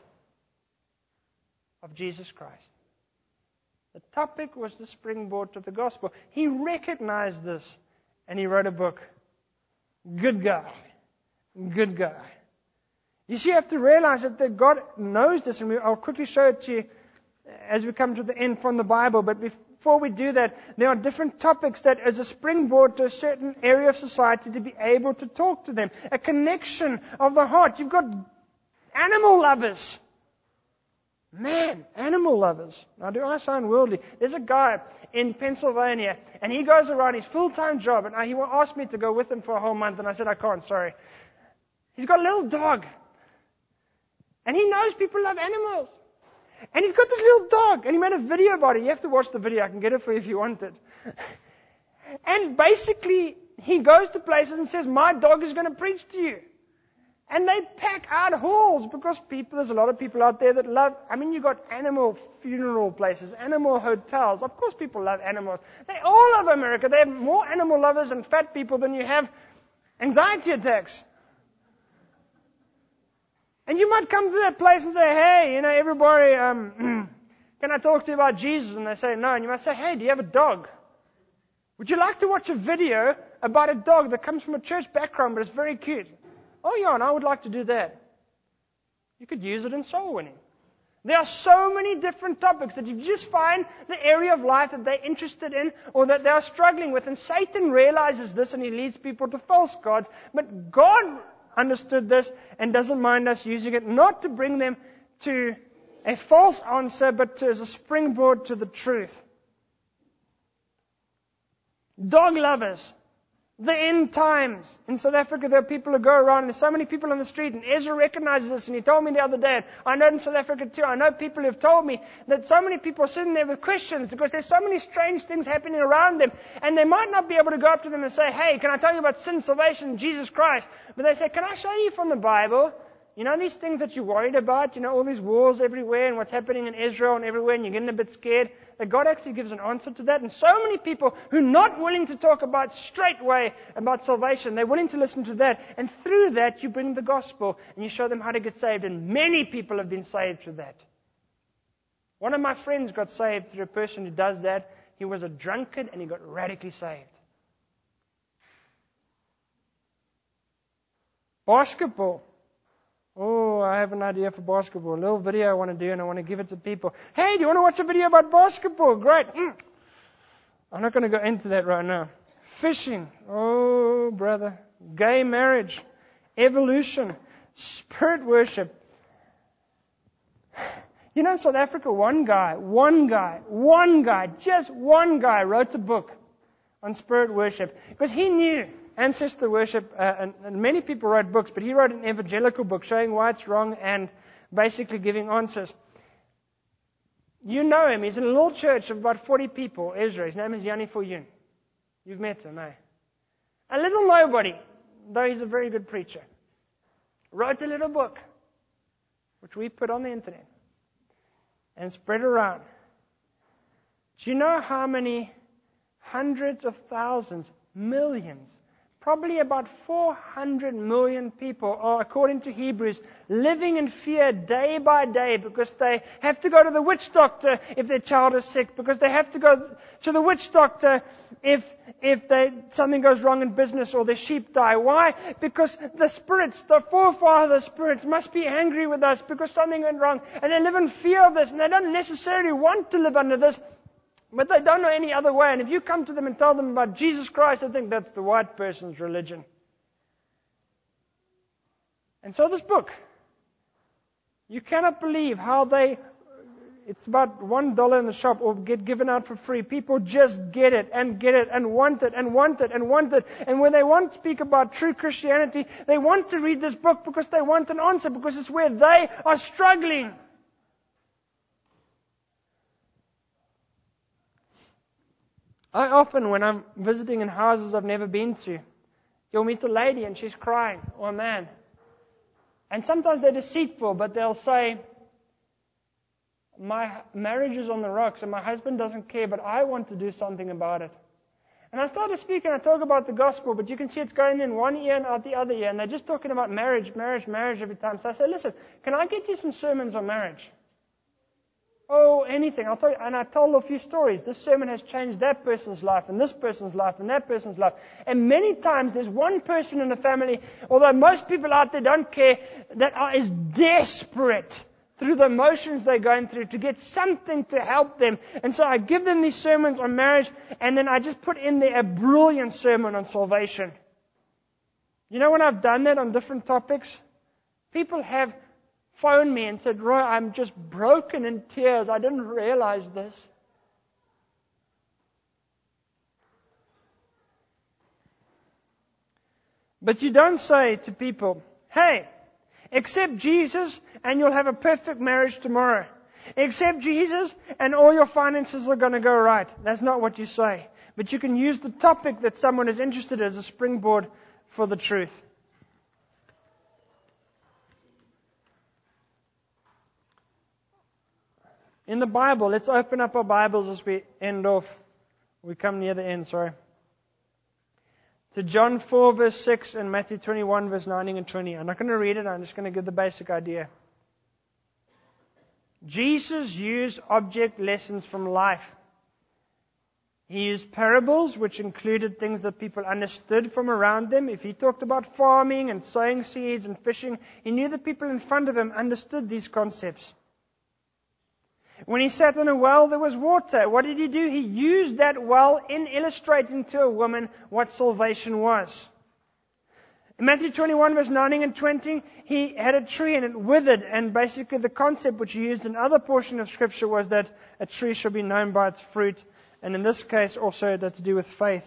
of Jesus Christ. The topic was the springboard to the gospel. He recognized this, and he wrote a book. Good guy. Good guy. You see, you have to realize that God knows this, and I'll quickly show it to you as we come to the end from the Bible. But before we do that, there are different topics that as a springboard to a certain area of society to be able to talk to them. A connection of the heart. You've got animal lovers. Man, animal lovers. Now, do I sound worldly? There's a guy in Pennsylvania, and he goes around his full-time job, and he asked me to go with him for a whole month, and I said, I can't, sorry. He's got a little dog, and he knows people love animals. And he's got this little dog, and he made a video about it. You have to watch the video. I can get it for you if you want it. And basically, he goes to places and says, my dog is going to preach to you. And they pack out halls because there's a lot of people out there that love, you've got animal funeral places, animal hotels. Of course people love animals. They all love America. They have more animal lovers and fat people than you have anxiety attacks. And you might come to that place and say, hey, everybody, can I talk to you about Jesus? And they say no. And you might say, hey, do you have a dog? Would you like to watch a video about a dog that comes from a church background but it's very cute? Oh, yeah, and I would like to do that. You could use it in soul winning. There are so many different topics that you just find the area of life that they're interested in or that they are struggling with. And Satan realizes this and he leads people to false gods. But God understood this and doesn't mind us using it not to bring them to a false answer, but as a springboard to the truth. Dog lovers. The end times. In South Africa, there are people who go around, and there's so many people on the street, and Ezra recognizes this, and he told me the other day, I know in South Africa too, I know people who have told me that so many people are sitting there with Christians because there's so many strange things happening around them, and they might not be able to go up to them and say, hey, can I tell you about sin, salvation, and Jesus Christ? But they say, can I show you from the Bible? These things that you're worried about, all these wars everywhere and what's happening in Israel and everywhere, and you're getting a bit scared, that God actually gives an answer to that. And so many people who are not willing to talk about straightway about salvation, they're willing to listen to that. And through that, you bring the gospel and you show them how to get saved. And many people have been saved through that. One of my friends got saved through a person who does that. He was a drunkard and he got radically saved. Basketball. Oh, I have an idea for basketball. A little video I want to do, and I want to give it to people. Hey, do you want to watch a video about basketball? Great. I'm not going to go into that right now. Fishing. Oh, brother. Gay marriage. Evolution. Spirit worship. In South Africa, one guy, just one guy wrote a book on spirit worship because he knew ancestor worship, and many people wrote books, but he wrote an evangelical book showing why it's wrong and basically giving answers. You know him. He's in a little church of about 40 people, Ezra. His name is Yanni Foyun. You've met him, eh? A little nobody, though he's a very good preacher. Wrote a little book, which we put on the internet and spread around. Do you know how many hundreds of thousands, millions, probably about 400 million people are, according to Hebrews, living in fear day by day because they have to go to the witch doctor if their child is sick, because they have to go to the witch doctor if something goes wrong in business or their sheep die. Why? Because the spirits, the forefather spirits, must be angry with us because something went wrong, and they live in fear of this, and they don't necessarily want to live under this, but they don't know any other way. And if you come to them and tell them about Jesus Christ, they think that's the white person's religion. And so this book, you cannot believe how it's about $1 in the shop or get given out for free. People just get it and want it and want it and want it. And when they want to speak about true Christianity, they want to read this book because they want an answer, because it's where they are struggling. I often, when I'm visiting in houses I've never been to, you'll meet a lady and she's crying, or a man. And sometimes they're deceitful, but they'll say, my marriage is on the rocks and my husband doesn't care, but I want to do something about it. And I start to speak and I talk about the gospel, but you can see it's going in one ear and out the other ear, and they're just talking about marriage every time. So I say, listen, can I get you some sermons on marriage? Oh, anything. I'll tell you. And I told a few stories. This sermon has changed that person's life, and this person's life, and that person's life. And many times there's one person in the family, although most people out there don't care, that is desperate through the emotions they're going through to get something to help them. And so I give them these sermons on marriage, and then I just put in there a brilliant sermon on salvation. You know, when I've done that on different topics, people have phoned me and said, Roy, I'm just broken in tears. I didn't realize this. But you don't say to people, hey, accept Jesus and you'll have a perfect marriage tomorrow. Accept Jesus and all your finances are going to go right. That's not what you say. But you can use the topic that someone is interested in as a springboard for the truth. In the Bible, let's open up our Bibles as we come near the end, to John 4 verse 6 and Matthew 21 verse 19 and 20. I'm not going to read it, I'm just going to give the basic idea. Jesus used object lessons from life. He used parables, which included things that people understood from around them. If he talked about farming and sowing seeds and fishing, he knew the people in front of him understood these concepts. When he sat on a well, there was water. What did he do? He used that well in illustrating to a woman what salvation was. In Matthew 21 verse 19 and 20, he had a tree and it withered. And basically the concept which he used in other portion of Scripture was that a tree should be known by its fruit. And in this case also that to do with faith.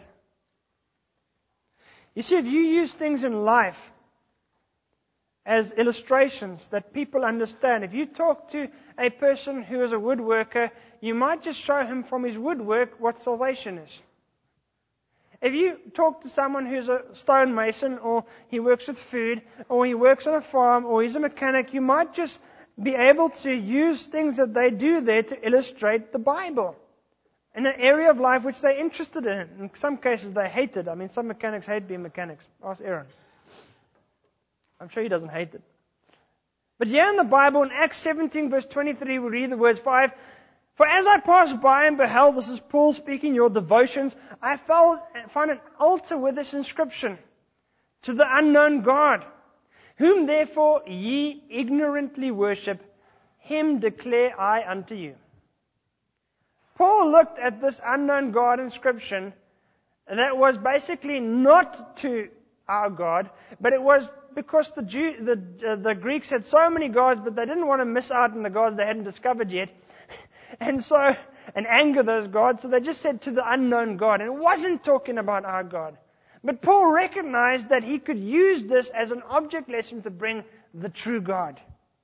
You see, if you use things in life as illustrations that people understand. If you talk to a person who is a woodworker, you might just show him from his woodwork what salvation is. If you talk to someone who's a stonemason, or he works with food, or he works on a farm, or he's a mechanic, you might just be able to use things that they do there to illustrate the Bible in an area of life which they're interested in. In some cases they hate it. I mean, some mechanics hate being mechanics. Ask Aaron. I'm sure he doesn't hate it. But here in the Bible, in Acts 17 verse 23, we read the words 5. For as I passed by and beheld, this is Paul speaking, your devotions, I found an altar with this inscription, to the unknown God, whom therefore ye ignorantly worship, him declare I unto you. Paul looked at this unknown God inscription that was basically not to our God, but it was because the Greeks had so many gods, but they didn't want to miss out on the gods they hadn't discovered yet, and anger those gods, so they just said to the unknown God, and it wasn't talking about our God. But Paul recognized that he could use this as an object lesson to bring the true God.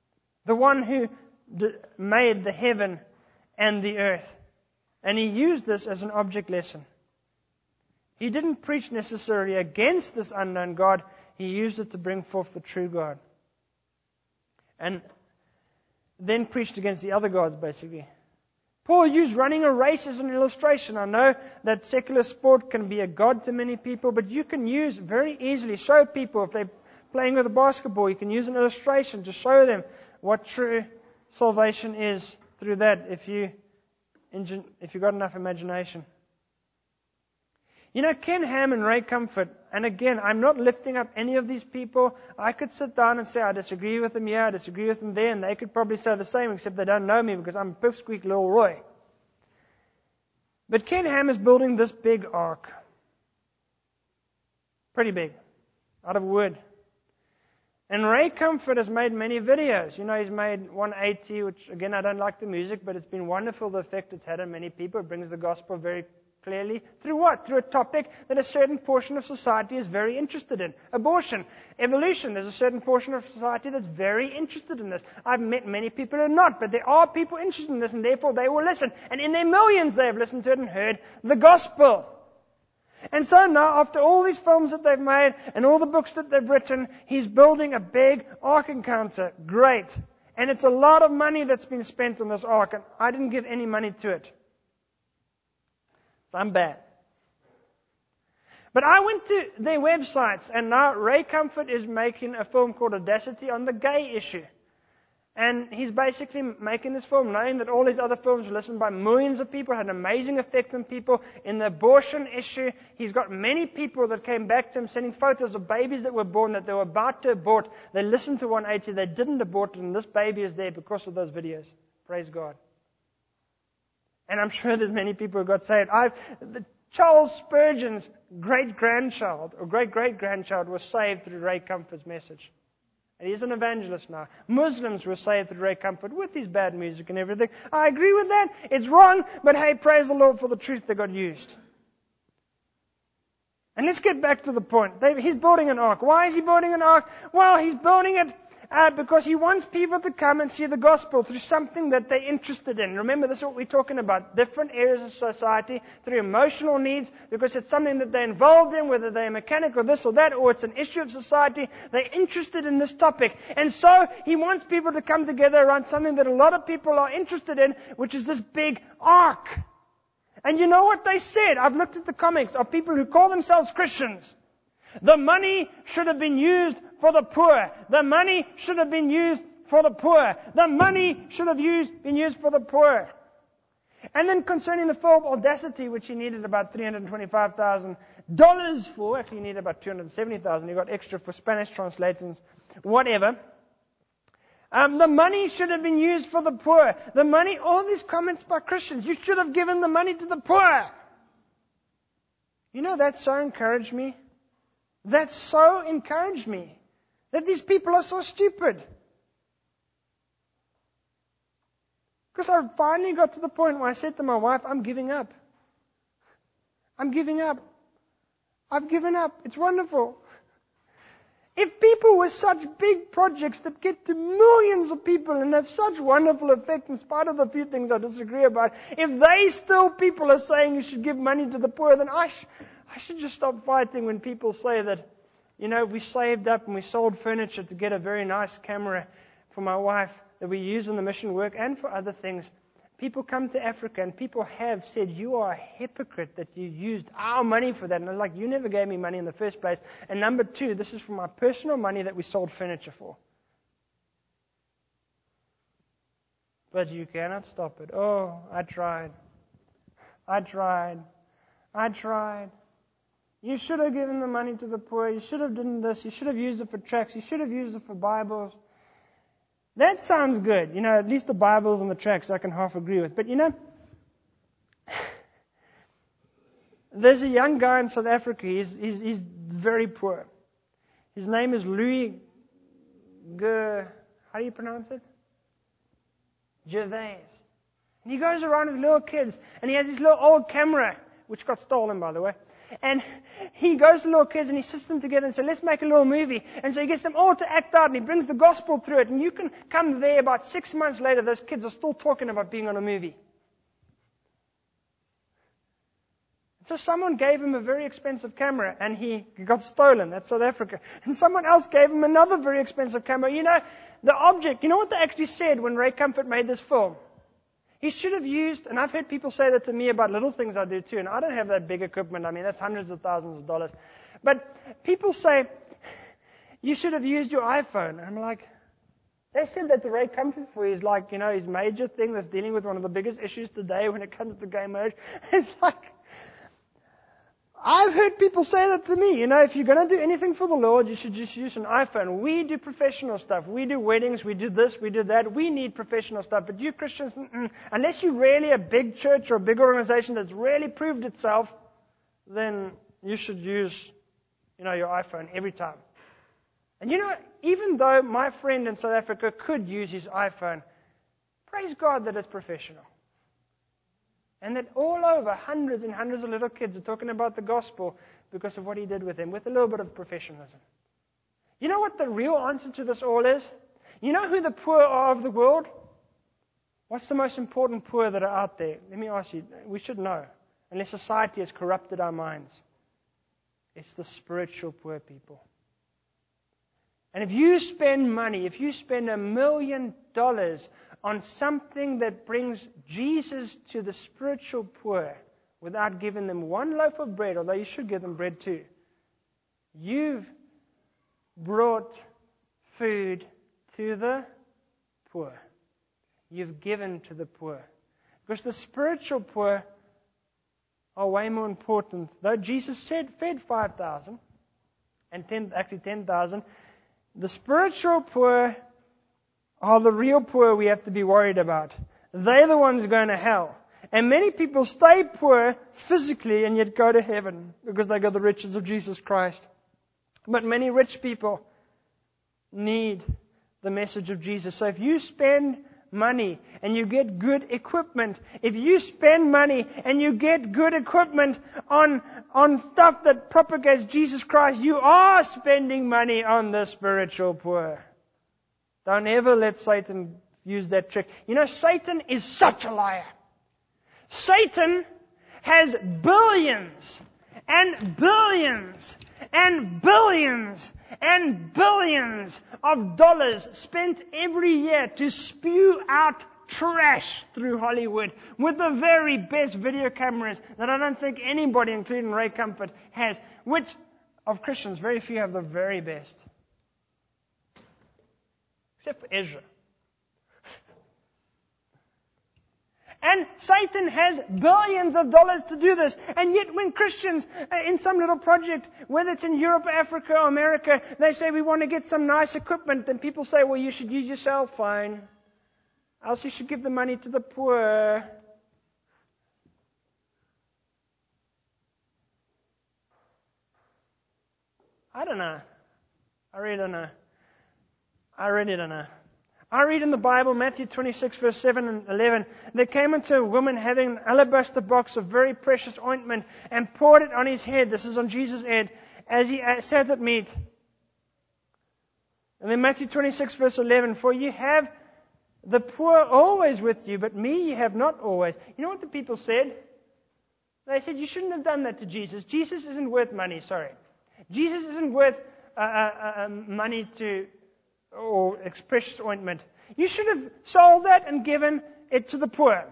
The one who made the heaven and the earth. And He used this as an object lesson. He didn't preach necessarily against this unknown God. He used it to bring forth the true God. And then preached against the other gods, basically. Paul used running a race as an illustration. I know that secular sport can be a god to many people, but you can use very easily, show people if they're playing with a basketball, you can use an illustration to show them what true salvation is through that if you've got enough imagination. You know, Ken Ham and Ray Comfort, and again, I'm not lifting up any of these people. I could sit down and say, I disagree with them here, I disagree with them there, and they could probably say the same, except they don't know me because I'm Pipsqueak Little Roy. But Ken Ham is building this big ark. Pretty big. Out of wood. And Ray Comfort has made many videos. You know, he's made 180, which, again, I don't like the music, but it's been wonderful the effect it's had on many people. It brings the gospel very clearly. Through what? Through a topic that a certain portion of society is very interested in. Abortion. Evolution. There's a certain portion of society that's very interested in this. I've met many people who are not, but there are people interested in this, and therefore they will listen. And in their millions they have listened to it and heard the gospel. And so now, after all these films that they've made and all the books that they've written, he's building a big ark encounter. Great. And it's a lot of money that's been spent on this ark, and I didn't give any money to it. So I'm bad. But I went to their websites, and now Ray Comfort is making a film called Audacity on the gay issue. And he's basically making this film knowing that all his other films were listened by millions of people, had an amazing effect on people. In the abortion issue, he's got many people that came back to him sending photos of babies that were born, that they were about to abort. They listened to 180, they didn't abort it, and this baby is there because of those videos. Praise God. And I'm sure there's many people who got saved. Charles Spurgeon's great-grandchild or great-great-grandchild was saved through Ray Comfort's message. And he's an evangelist now. Muslims were saved through Ray Comfort with his bad music and everything. I agree with that. It's wrong, but hey, praise the Lord for the truth that got used. And let's get back to the point. He's building an ark. Why is he building an ark? Well, he's building it because he wants people to come and see the gospel through something that they're interested in. Remember, this is what we're talking about. Different areas of society, through emotional needs, because it's something that they're involved in, whether they're a mechanic or this or that, or it's an issue of society. They're interested in this topic. And so he wants people to come together around something that a lot of people are interested in, which is this big ark. And you know what they said? I've looked at the comments of people who call themselves Christians. The money should have been used for the poor. The money should have been used for the poor. The money should have been used for the poor. And then concerning the film Audacity, which he needed about $325,000 for, actually he needed about $270,000. He got extra for Spanish translations, whatever. The money should have been used for the poor. The money, all these comments by Christians, you should have given the money to the poor. You know, that so encouraged me. That so encouraged me. That these people are so stupid. Because I finally got to the point where I said to my wife, I'm giving up. I'm giving up. I've given up. It's wonderful. If people with such big projects that get to millions of people and have such wonderful effect in spite of the few things I disagree about, if they still people are saying you should give money to the poor, then I should just stop fighting when people say that, you know, we saved up and we sold furniture to get a very nice camera for my wife that we use in the mission work and for other things. People come to Africa and people have said, you are a hypocrite that you used our money for that. And I'm like, you never gave me money in the first place. And number two, this is from my personal money that we sold furniture for. But you cannot stop it. Oh, I tried. You should have given the money to the poor. You should have done this. You should have used it for tracts. You should have used it for Bibles. That sounds good. You know, at least the Bibles and the tracts I can half agree with. But you know, there's a young guy in South Africa. He's very poor. His name is Louis how do you pronounce it? Gervais. And he goes around with little kids. And he has this little old camera, which got stolen, by the way. And he goes to little kids and he sits them together and says, let's make a little movie. And so he gets them all to act out and he brings the gospel through it. And you can come there about 6 months later, those kids are still talking about being on a movie. So someone gave him a very expensive camera and he got stolen. That's South Africa. And someone else gave him another very expensive camera. You know, the object, you know what they actually said when Ray Comfort made this film? He should have used, and I've heard people say that to me about little things I do too, and I don't have that big equipment. I mean, that's hundreds of thousands of dollars. But people say, you should have used your iPhone. And I'm like, they said that to Ray Comfort for his, like, you know, his major thing that's dealing with one of the biggest issues today when it comes to gay marriage. It's like, I've heard people say that to me. You know, if you're going to do anything for the Lord, you should just use an iPhone. We do professional stuff. We do weddings. We do this. We do that. We need professional stuff. But you Christians, unless you're really a big church or a big organization that's really proved itself, then you should use, you know, your iPhone every time. And you know, even though my friend in South Africa could use his iPhone, praise God that it's professional. And that all over, hundreds and hundreds of little kids are talking about the gospel because of what he did with them, with a little bit of professionalism. You know what the real answer to this all is? You know who the poor are of the world? What's the most important poor that are out there? Let me ask you, we should know, unless society has corrupted our minds. It's the spiritual poor people. And if you spend money, if you spend $1 million on something that brings Jesus to the spiritual poor without giving them one loaf of bread, although you should give them bread too, you've brought food to the poor. You've given to the poor. Because the spiritual poor are way more important. Though Jesus said fed 5,000 and 10,000, the spiritual poor are the real poor we have to be worried about. They're the ones going to hell. And many people stay poor physically and yet go to heaven because they got the riches of Jesus Christ. But many rich people need the message of Jesus. So if you spend money and you get good equipment, if you spend money and you get good equipment on stuff that propagates Jesus Christ, you are spending money on the spiritual poor. Don't ever let Satan use that trick. You know, Satan is such a liar. Satan has billions and billions and billions and billions of dollars spent every year to spew out trash through Hollywood with the very best video cameras that I don't think anybody, including Ray Comfort, has. Which, of Christians, very few have the very best. Except for Ezra. And Satan has billions of dollars to do this. And yet when Christians, in some little project, whether it's in Europe, Africa, or America, they say we want to get some nice equipment, then people say, well, you should use your cell phone. Else you should give the money to the poor. I don't know. I really don't know. I really don't know. I read in the Bible, Matthew 26, verse 7 and 11, there came unto a woman having an alabaster box of very precious ointment and poured it on his head. This is on Jesus' head, as he sat at meat. And then Matthew 26, verse 11, for you have the poor always with you, but me you have not always. You know what the people said? They said, you shouldn't have done that to Jesus. Jesus isn't worth money, sorry. Jesus isn't worth money to, or precious ointment. You should have sold that and given it to the poor.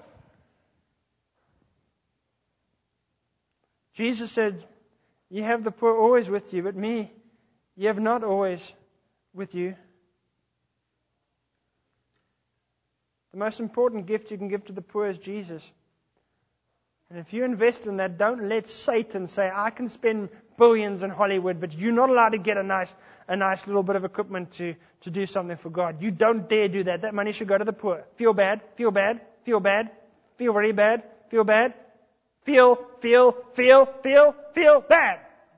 Jesus said, you have the poor always with you, but me, you have not always with you. The most important gift you can give to the poor is Jesus. And if you invest in that, don't let Satan say, I can spend billions in Hollywood, but you're not allowed to get a nice little bit of equipment to do something for God. You don't dare do that. That money should go to the poor. Feel bad, feel bad, feel bad, feel very bad, feel bad, feel bad.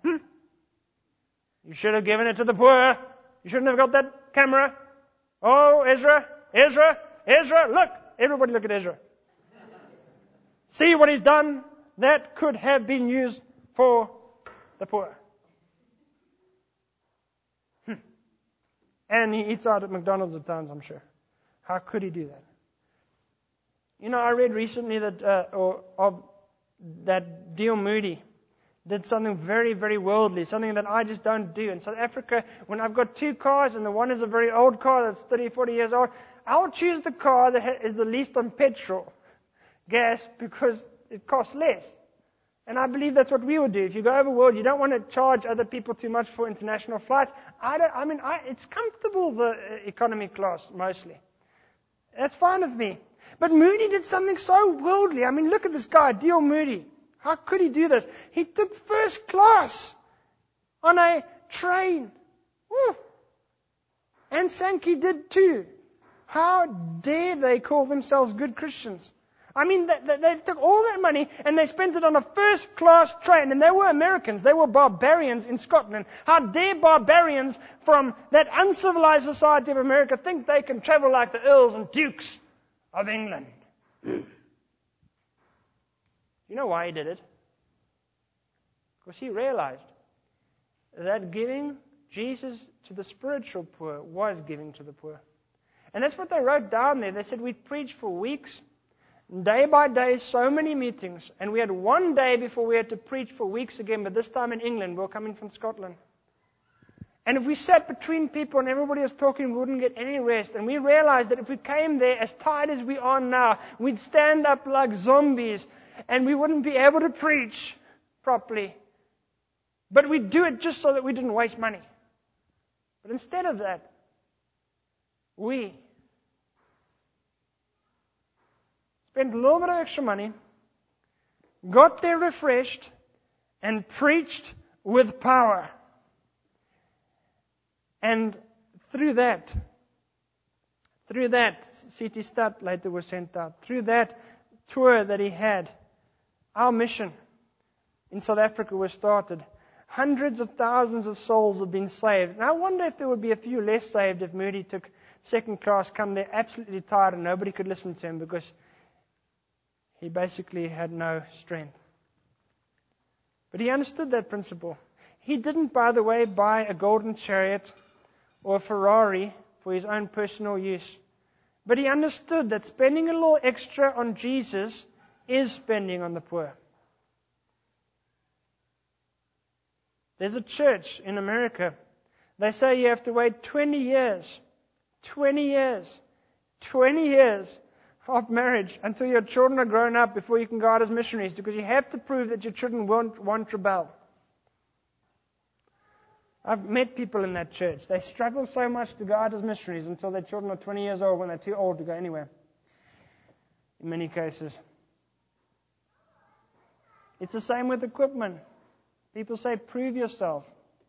You should have given it to the poor. You shouldn't have got that camera. Oh, Ezra, look. Everybody look at Ezra. See what he's done? That could have been used for the poor. And he eats out at McDonald's at times, I'm sure. How could he do that? You know, I read recently that that D.L. Moody did something very, very worldly, something that I just don't do. In South Africa, when I've got two cars and the one is a very old car that's 30, 40 years old, I'll choose the car that is the least on petrol, gas, because it costs less. And I believe that's what we would do. If you go over the world, you don't want to charge other people too much for international flights. It's comfortable, the economy class, mostly. That's fine with me. But Moody did something so worldly. I mean, look at this guy, D.L. Moody. How could he do this? He took first class on a train. Woo. And Sankey did too. How dare they call themselves good Christians? I mean, they took all that money and they spent it on a first-class train. And they were Americans. They were barbarians in Scotland. How dare barbarians from that uncivilized society of America think they can travel like the Earls and Dukes of England? You know why he did it? Because he realized that giving Jesus to the spiritual poor was giving to the poor. And that's what they wrote down there. They said, we preached for weeks, day by day, so many meetings. And we had one day before we had to preach for weeks again, but this time in England. We're coming from Scotland. And if we sat between people and everybody was talking, we wouldn't get any rest. And we realized that if we came there as tired as we are now, we'd stand up like zombies and we wouldn't be able to preach properly. But we'd do it just so that we didn't waste money. But instead of that, we spent a little bit of extra money, got there refreshed, and preached with power. And through that, C.T. Studd later was sent out. Through that tour that he had, our mission in South Africa was started. Hundreds of thousands of souls have been saved. And I wonder if there would be a few less saved if Moody took second class, come there absolutely tired and nobody could listen to him because he basically had no strength. But he understood that principle. He didn't, by the way, buy a golden chariot or a Ferrari for his own personal use. But he understood that spending a little extra on Jesus is spending on the poor. There's a church in America. They say you have to wait 20 years of marriage until your children are grown up before you can go out as missionaries, because you have to prove that your children won't rebel. I've met people in that church. They struggle so much to go out as missionaries until their children are 20 years old when they're too old to go anywhere. In many cases. It's the same with equipment. People say, prove yourself.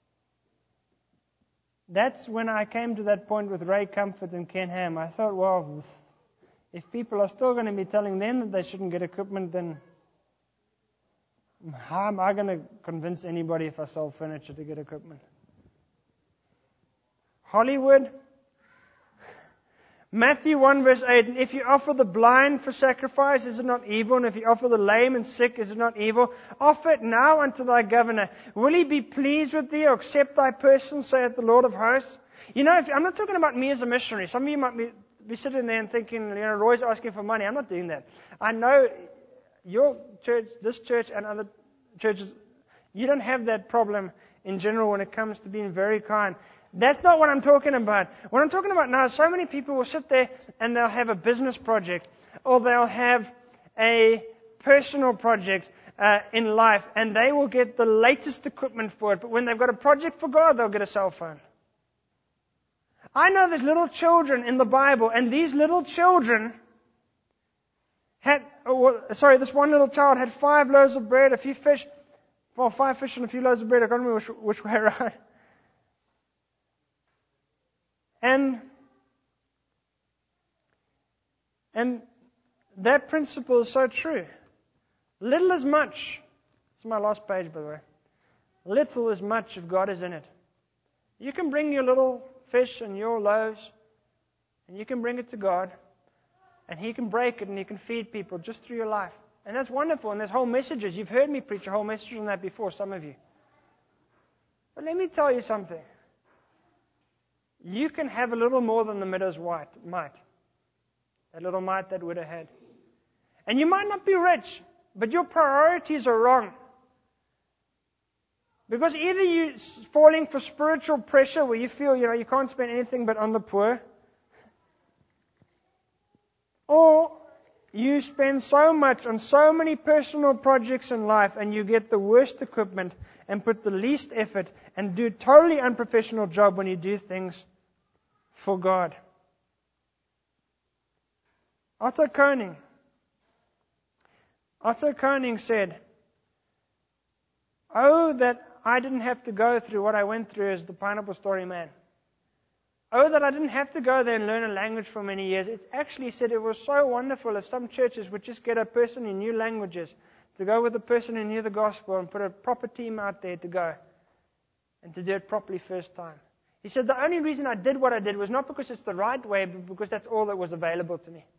That's when I came to that point with Ray Comfort and Ken Ham. I thought, well, if people are still going to be telling them that they shouldn't get equipment, then how am I going to convince anybody if I sell furniture to get equipment? Hollywood. Matthew 1 verse 8, if you offer the blind for sacrifice, is it not evil? And if you offer the lame and sick, is it not evil? Offer it now unto thy governor. Will he be pleased with thee or accept thy person, saith the Lord of hosts? You know, I'm not talking about me as a missionary. Some of you might be sitting there and thinking, Roy's asking for money. I'm not doing that. I know your church, this church and other churches, you don't have that problem in general when it comes to being very kind. That's not what I'm talking about. What I'm talking about now is so many people will sit there and they'll have a business project or they'll have a personal project in life and they will get the latest equipment for it. But when they've got a project for God, they'll get a cell phone. I know there's little children in the Bible, and these little children this one little child had 5 loaves of bread, a few fish, 5 fish and a few loaves of bread. I can't remember which way around. And that principle is so true. Little is much. It's my last page, by the way. Little is much if God is in it. You can bring your little fish and your loaves, and you can bring it to God, and He can break it, and He can feed people just through your life. And that's wonderful, and there's whole messages. You've heard me preach a whole message on that before, some of you. But let me tell you something. You can have a little more than the widow's mite. That little mite that widow had. And you might not be rich, but your priorities are wrong. Because either you're falling for spiritual pressure where you feel, you can't spend anything but on the poor. Or you spend so much on so many personal projects in life and you get the worst equipment and put the least effort and do a totally unprofessional job when you do things for God. Otto Koning said, "Oh, that I didn't have to go through what I went through as the Pineapple Story man. Oh, that I didn't have to go there and learn a language for many years." It actually said it was so wonderful if some churches would just get a person who knew languages to go with a person who knew the gospel and put a proper team out there to go and to do it properly first time. He said, the only reason I did what I did was not because it's the right way, but because that's all that was available to me.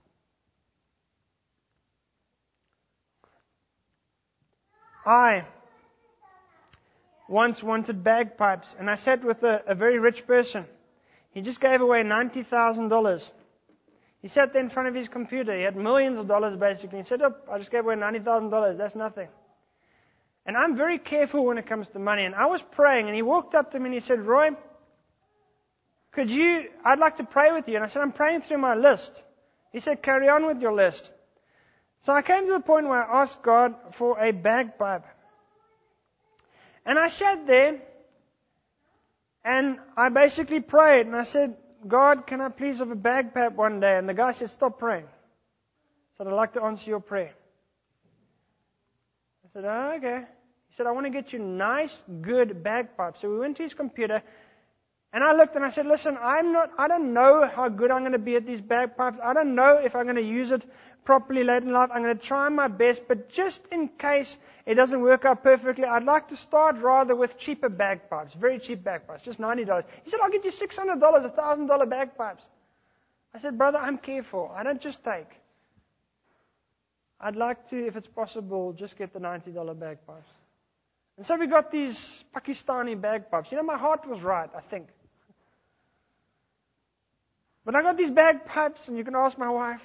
I once wanted bagpipes, and I sat with a very rich person. He just gave away $90,000. He sat there in front of his computer. He had millions of dollars basically. He said, "Oh, I just gave away $90,000. That's nothing." And I'm very careful when it comes to money. And I was praying, and he walked up to me and he said, "Roy, I'd like to pray with you." And I said, "I'm praying through my list." He said, "Carry on with your list." So I came to the point where I asked God for a bagpipe. And I sat there, and I basically prayed, and I said, "God, can I please have a bagpipe one day?" And the guy said, "Stop praying." I said, "I'd like to answer your prayer." I said, "Oh, okay." He said, "I want to get you nice, good bagpipes." So we went to his computer, and I looked and I said, "Listen, I don't know how good I'm going to be at these bagpipes. I don't know if I'm going to use it properly late in life. I'm going to try my best, but just in case it doesn't work out perfectly, I'd like to start rather with cheaper bagpipes, very cheap bagpipes, just $90. He said, "I'll get you $600, $1,000 bagpipes." I said, "Brother, I'm careful. I don't just take. I'd like to, if it's possible, just get the $90 bagpipes." And so we got these Pakistani bagpipes. My heart was right, I think. But I got these bagpipes, and you can ask my wife.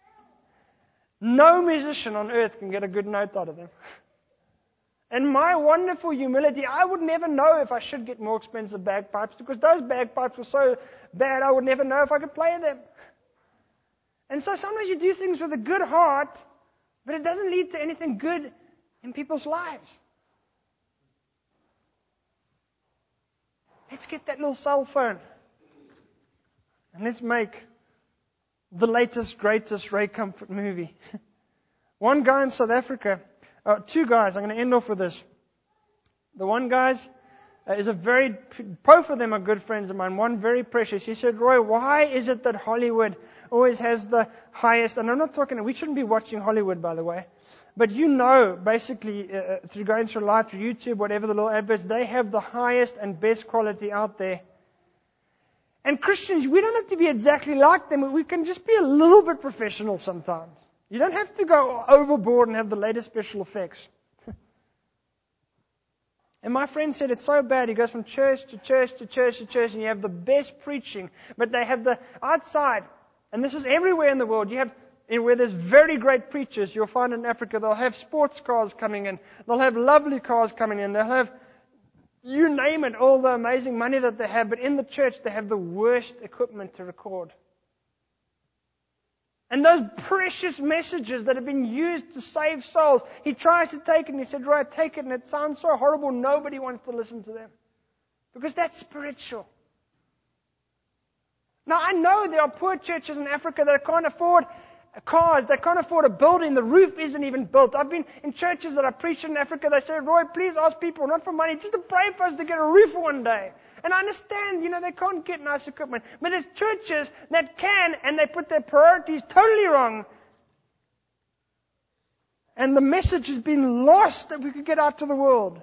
No musician on earth can get a good note out of them. And my wonderful humility, I would never know if I should get more expensive bagpipes, because those bagpipes were so bad I would never know if I could play them. And so sometimes you do things with a good heart, but it doesn't lead to anything good in people's lives. Let's get that little cell phone. And let's make the latest, greatest Ray Comfort movie. One guy in South Africa, two guys, I'm going to end off with this. The one guy is both of them are good friends of mine, one very precious. He said, "Roy, why is it that Hollywood always has the highest," and I'm not talking, we shouldn't be watching Hollywood, by the way, but basically, through going through life, through YouTube, whatever the little adverts, they have the highest and best quality out there. And Christians, we don't have to be exactly like them. We can just be a little bit professional sometimes. You don't have to go overboard and have the latest special effects. And my friend said it's so bad. He goes from church to church to church to church, and you have the best preaching, but they have the outside. And this is everywhere in the world. You have where there's very great preachers. You'll find in Africa they'll have sports cars coming in. They'll have lovely cars coming in. They'll have, you name it, all the amazing money that they have. But in the church, they have the worst equipment to record. And those precious messages that have been used to save souls, he tries to take it, and he said, "Right, take it," and it sounds so horrible, nobody wants to listen to them. Because that's spiritual. Now, I know there are poor churches in Africa that can't afford cars, they can't afford a building, the roof isn't even built. I've been in churches that I preached in Africa, they say, "Roy, please ask people, not for money, just to pray for us to get a roof one day." And I understand, they can't get nice equipment. But there's churches that can, and they put their priorities totally wrong. And the message has been lost that we could get out to the world.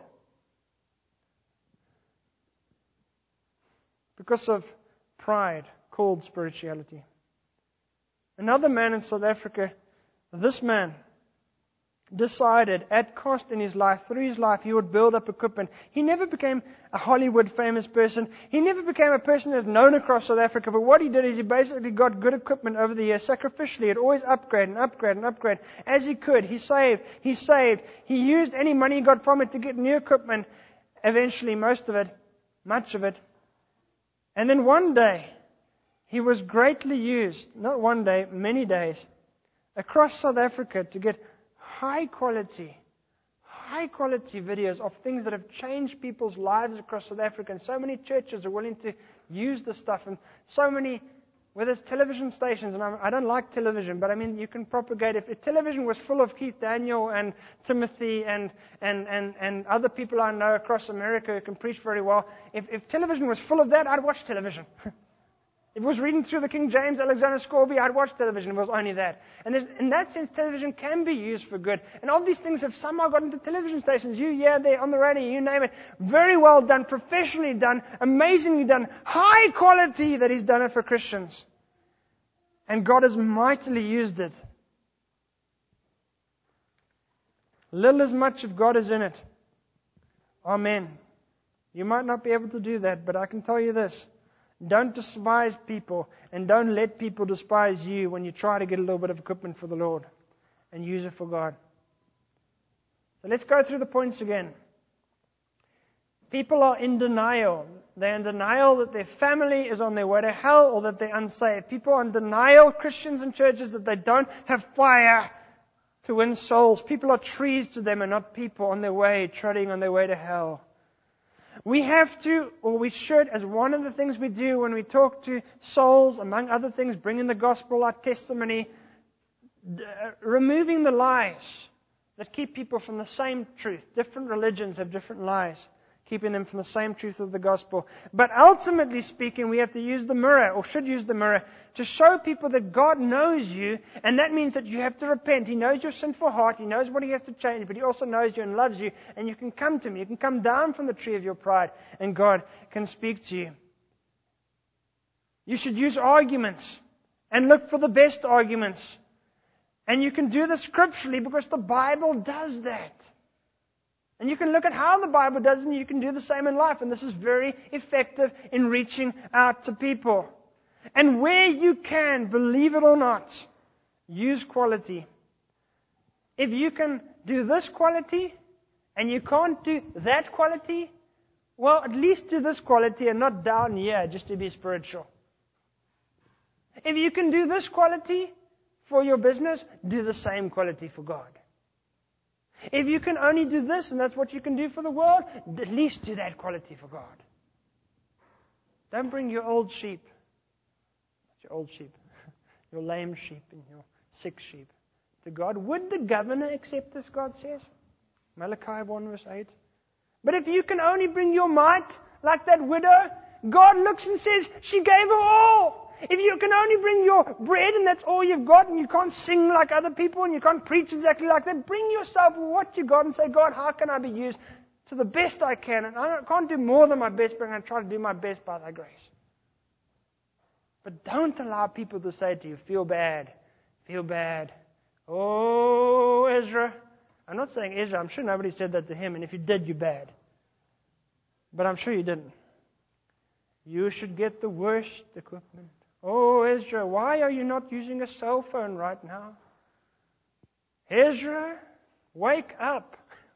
Because of pride called spirituality. Another man in South Africa, this man decided at cost in his life, through his life, he would build up equipment. He never became a Hollywood famous person. He never became a person that's known across South Africa. But what he did is he basically got good equipment over the years, sacrificially. He'd always upgrade and upgrade and upgrade as he could. He saved. He used any money he got from it to get new equipment. Eventually, most of it, much of it. And then one day, he was greatly used, not one day, many days, across South Africa to get high quality videos of things that have changed people's lives across South Africa. And so many churches are willing to use this stuff. And so many, whether it's television stations, and I don't like television, but I mean, you can propagate. If television was full of Keith Daniel and Timothy and other people I know across America who can preach very well, if television was full of that, I'd watch television. If it was reading through the King James, Alexander Scorby, I'd watch television. It was only that. And in that sense, television can be used for good. And all these things have somehow got into television stations. There on the radio, you name it. Very well done, professionally done, amazingly done, high quality that He's done it for Christians. And God has mightily used it. Little as much if God is in it. Amen. You might not be able to do that, but I can tell you this. Don't despise people, and don't let people despise you when you try to get a little bit of equipment for the Lord and use it for God. So let's go through the points again. People are in denial. They're in denial that their family is on their way to hell or that they're unsaved. People are in denial, Christians and churches, that they don't have fire to win souls. People are trees to them and not people on their way, treading on their way to hell. We have to, or we should, as one of the things we do when we talk to souls, among other things, bringing the gospel, our testimony, removing the lies that keep people from the same truth. Different religions have different lies, keeping them from the same truth of the gospel. But ultimately speaking, we have to use the mirror, or should use the mirror, to show people that God knows you, and that means that you have to repent. He knows your sinful heart, He knows what He has to change, but He also knows you and loves you, and you can come to Him. You can come down from the tree of your pride, and God can speak to you. You should use arguments, and look for the best arguments. And you can do this scripturally, because the Bible does that. And you can look at how the Bible does it, and you can do the same in life. And this is very effective in reaching out to people. And where you can, believe it or not, use quality. If you can do this quality, and you can't do that quality, well, at least do this quality and not down here just to be spiritual. If you can do this quality for your business, do the same quality for God. If you can only do this, and that's what you can do for the world, at least do that quality for God. Don't bring your old sheep, your old sheep, your lame sheep and your sick sheep to God. Would the governor accept this, God says? Malachi 1 verse 8. But if you can only bring your mite, like that widow, God looks and says, she gave her all. If you can only bring your bread and that's all you've got, and you can't sing like other people and you can't preach exactly like that, bring yourself what you got and say, God, how can I be used to the best I can? And I can't do more than my best, but I'm going to try to do my best by Thy grace. But don't allow people to say to you, feel bad, feel bad. Oh, Ezra. I'm not saying Ezra. I'm sure nobody said that to him. And if you did, you're bad. But I'm sure you didn't. You should get the worst equipment. Oh, Ezra, why are you not using a cell phone right now? Ezra, wake up.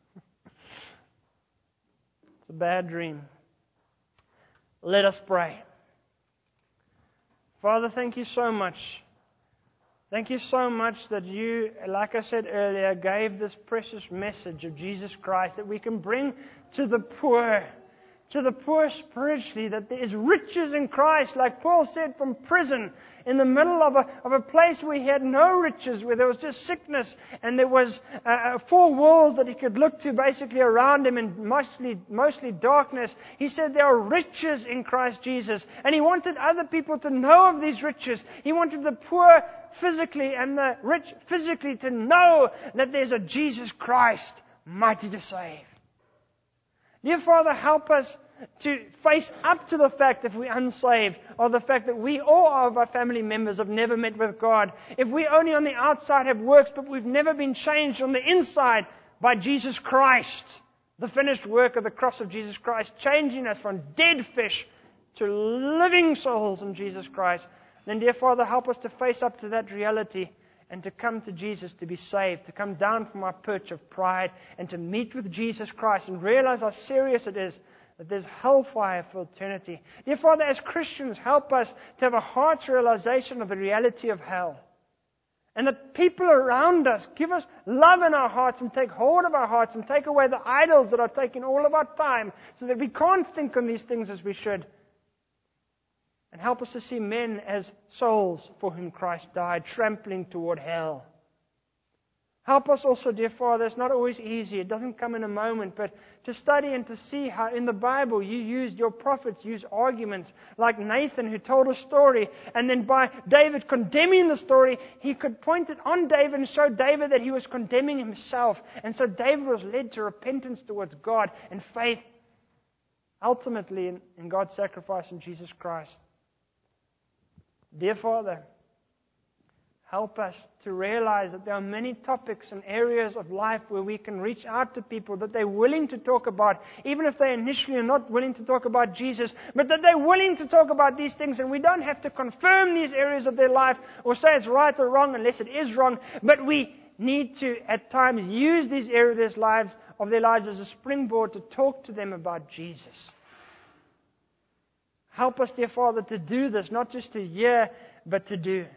It's a bad dream. Let us pray. Father, thank you so much. Thank you so much that you, like I said earlier, gave this precious message of Jesus Christ that we can bring to the poor spiritually, that there is riches in Christ, like Paul said, from prison, in the middle of a place where he had no riches, where there was just sickness, and there was 4 walls that he could look to basically around him, and mostly darkness. He said there are riches in Christ Jesus, and he wanted other people to know of these riches. He wanted the poor physically and the rich physically to know that there's a Jesus Christ, mighty to save. Dear Father, help us to face up to the fact if we're unsaved, or the fact that we or all of our family members have never met with God. If we only on the outside have works, but we've never been changed on the inside by Jesus Christ, the finished work of the cross of Jesus Christ, changing us from dead fish to living souls in Jesus Christ, then dear Father, help us to face up to that reality and to come to Jesus to be saved, to come down from our perch of pride and to meet with Jesus Christ and realize how serious it is that there's hellfire for eternity. Dear Father, as Christians, help us to have a heart's realization of the reality of hell. And that people around us give us love in our hearts and take hold of our hearts and take away the idols that are taking all of our time so that we can't think on these things as we should. And help us to see men as souls for whom Christ died, trampling toward hell. Help us also, dear Father, it's not always easy. It doesn't come in a moment, but to study and to see how in the Bible you used your prophets, used arguments like Nathan who told a story, and then by David condemning the story, he could point it on David and show David that he was condemning himself. And so David was led to repentance towards God and faith, ultimately in God's sacrifice in Jesus Christ. Dear Father, help us to realize that there are many topics and areas of life where we can reach out to people that they're willing to talk about, even if they initially are not willing to talk about Jesus, but that they're willing to talk about these things, and we don't have to confirm these areas of their life or say it's right or wrong unless it is wrong, but we need to at times use these areas of their lives as a springboard to talk to them about Jesus. Help us, dear Father, to do this, not just to hear, but to do.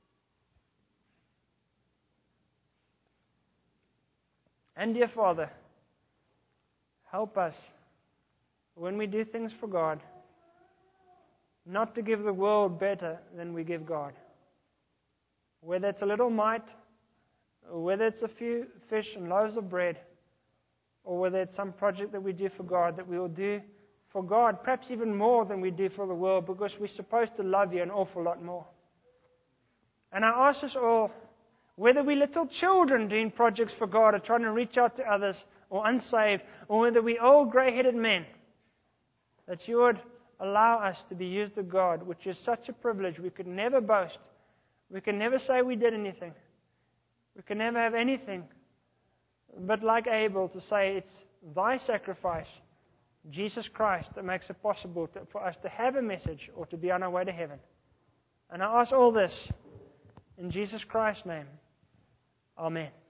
And dear Father, help us when we do things for God, not to give the world better than we give God. Whether it's a little mite, or whether it's a few fish and loaves of bread, or whether it's some project that we do for God, that we will do for God, perhaps even more than we do for the world, because we're supposed to love you an awful lot more. And I ask us all, whether we're little children doing projects for God or trying to reach out to others, or unsaved, or whether we're old grey-headed men, that you would allow us to be used of God, which is such a privilege. We could never boast. We can never say we did anything. We can never have anything but like Abel to say it's thy sacrifice, Jesus Christ, that makes it possible for us to have a message or to be on our way to heaven. And I ask all this in Jesus Christ's name. Amen.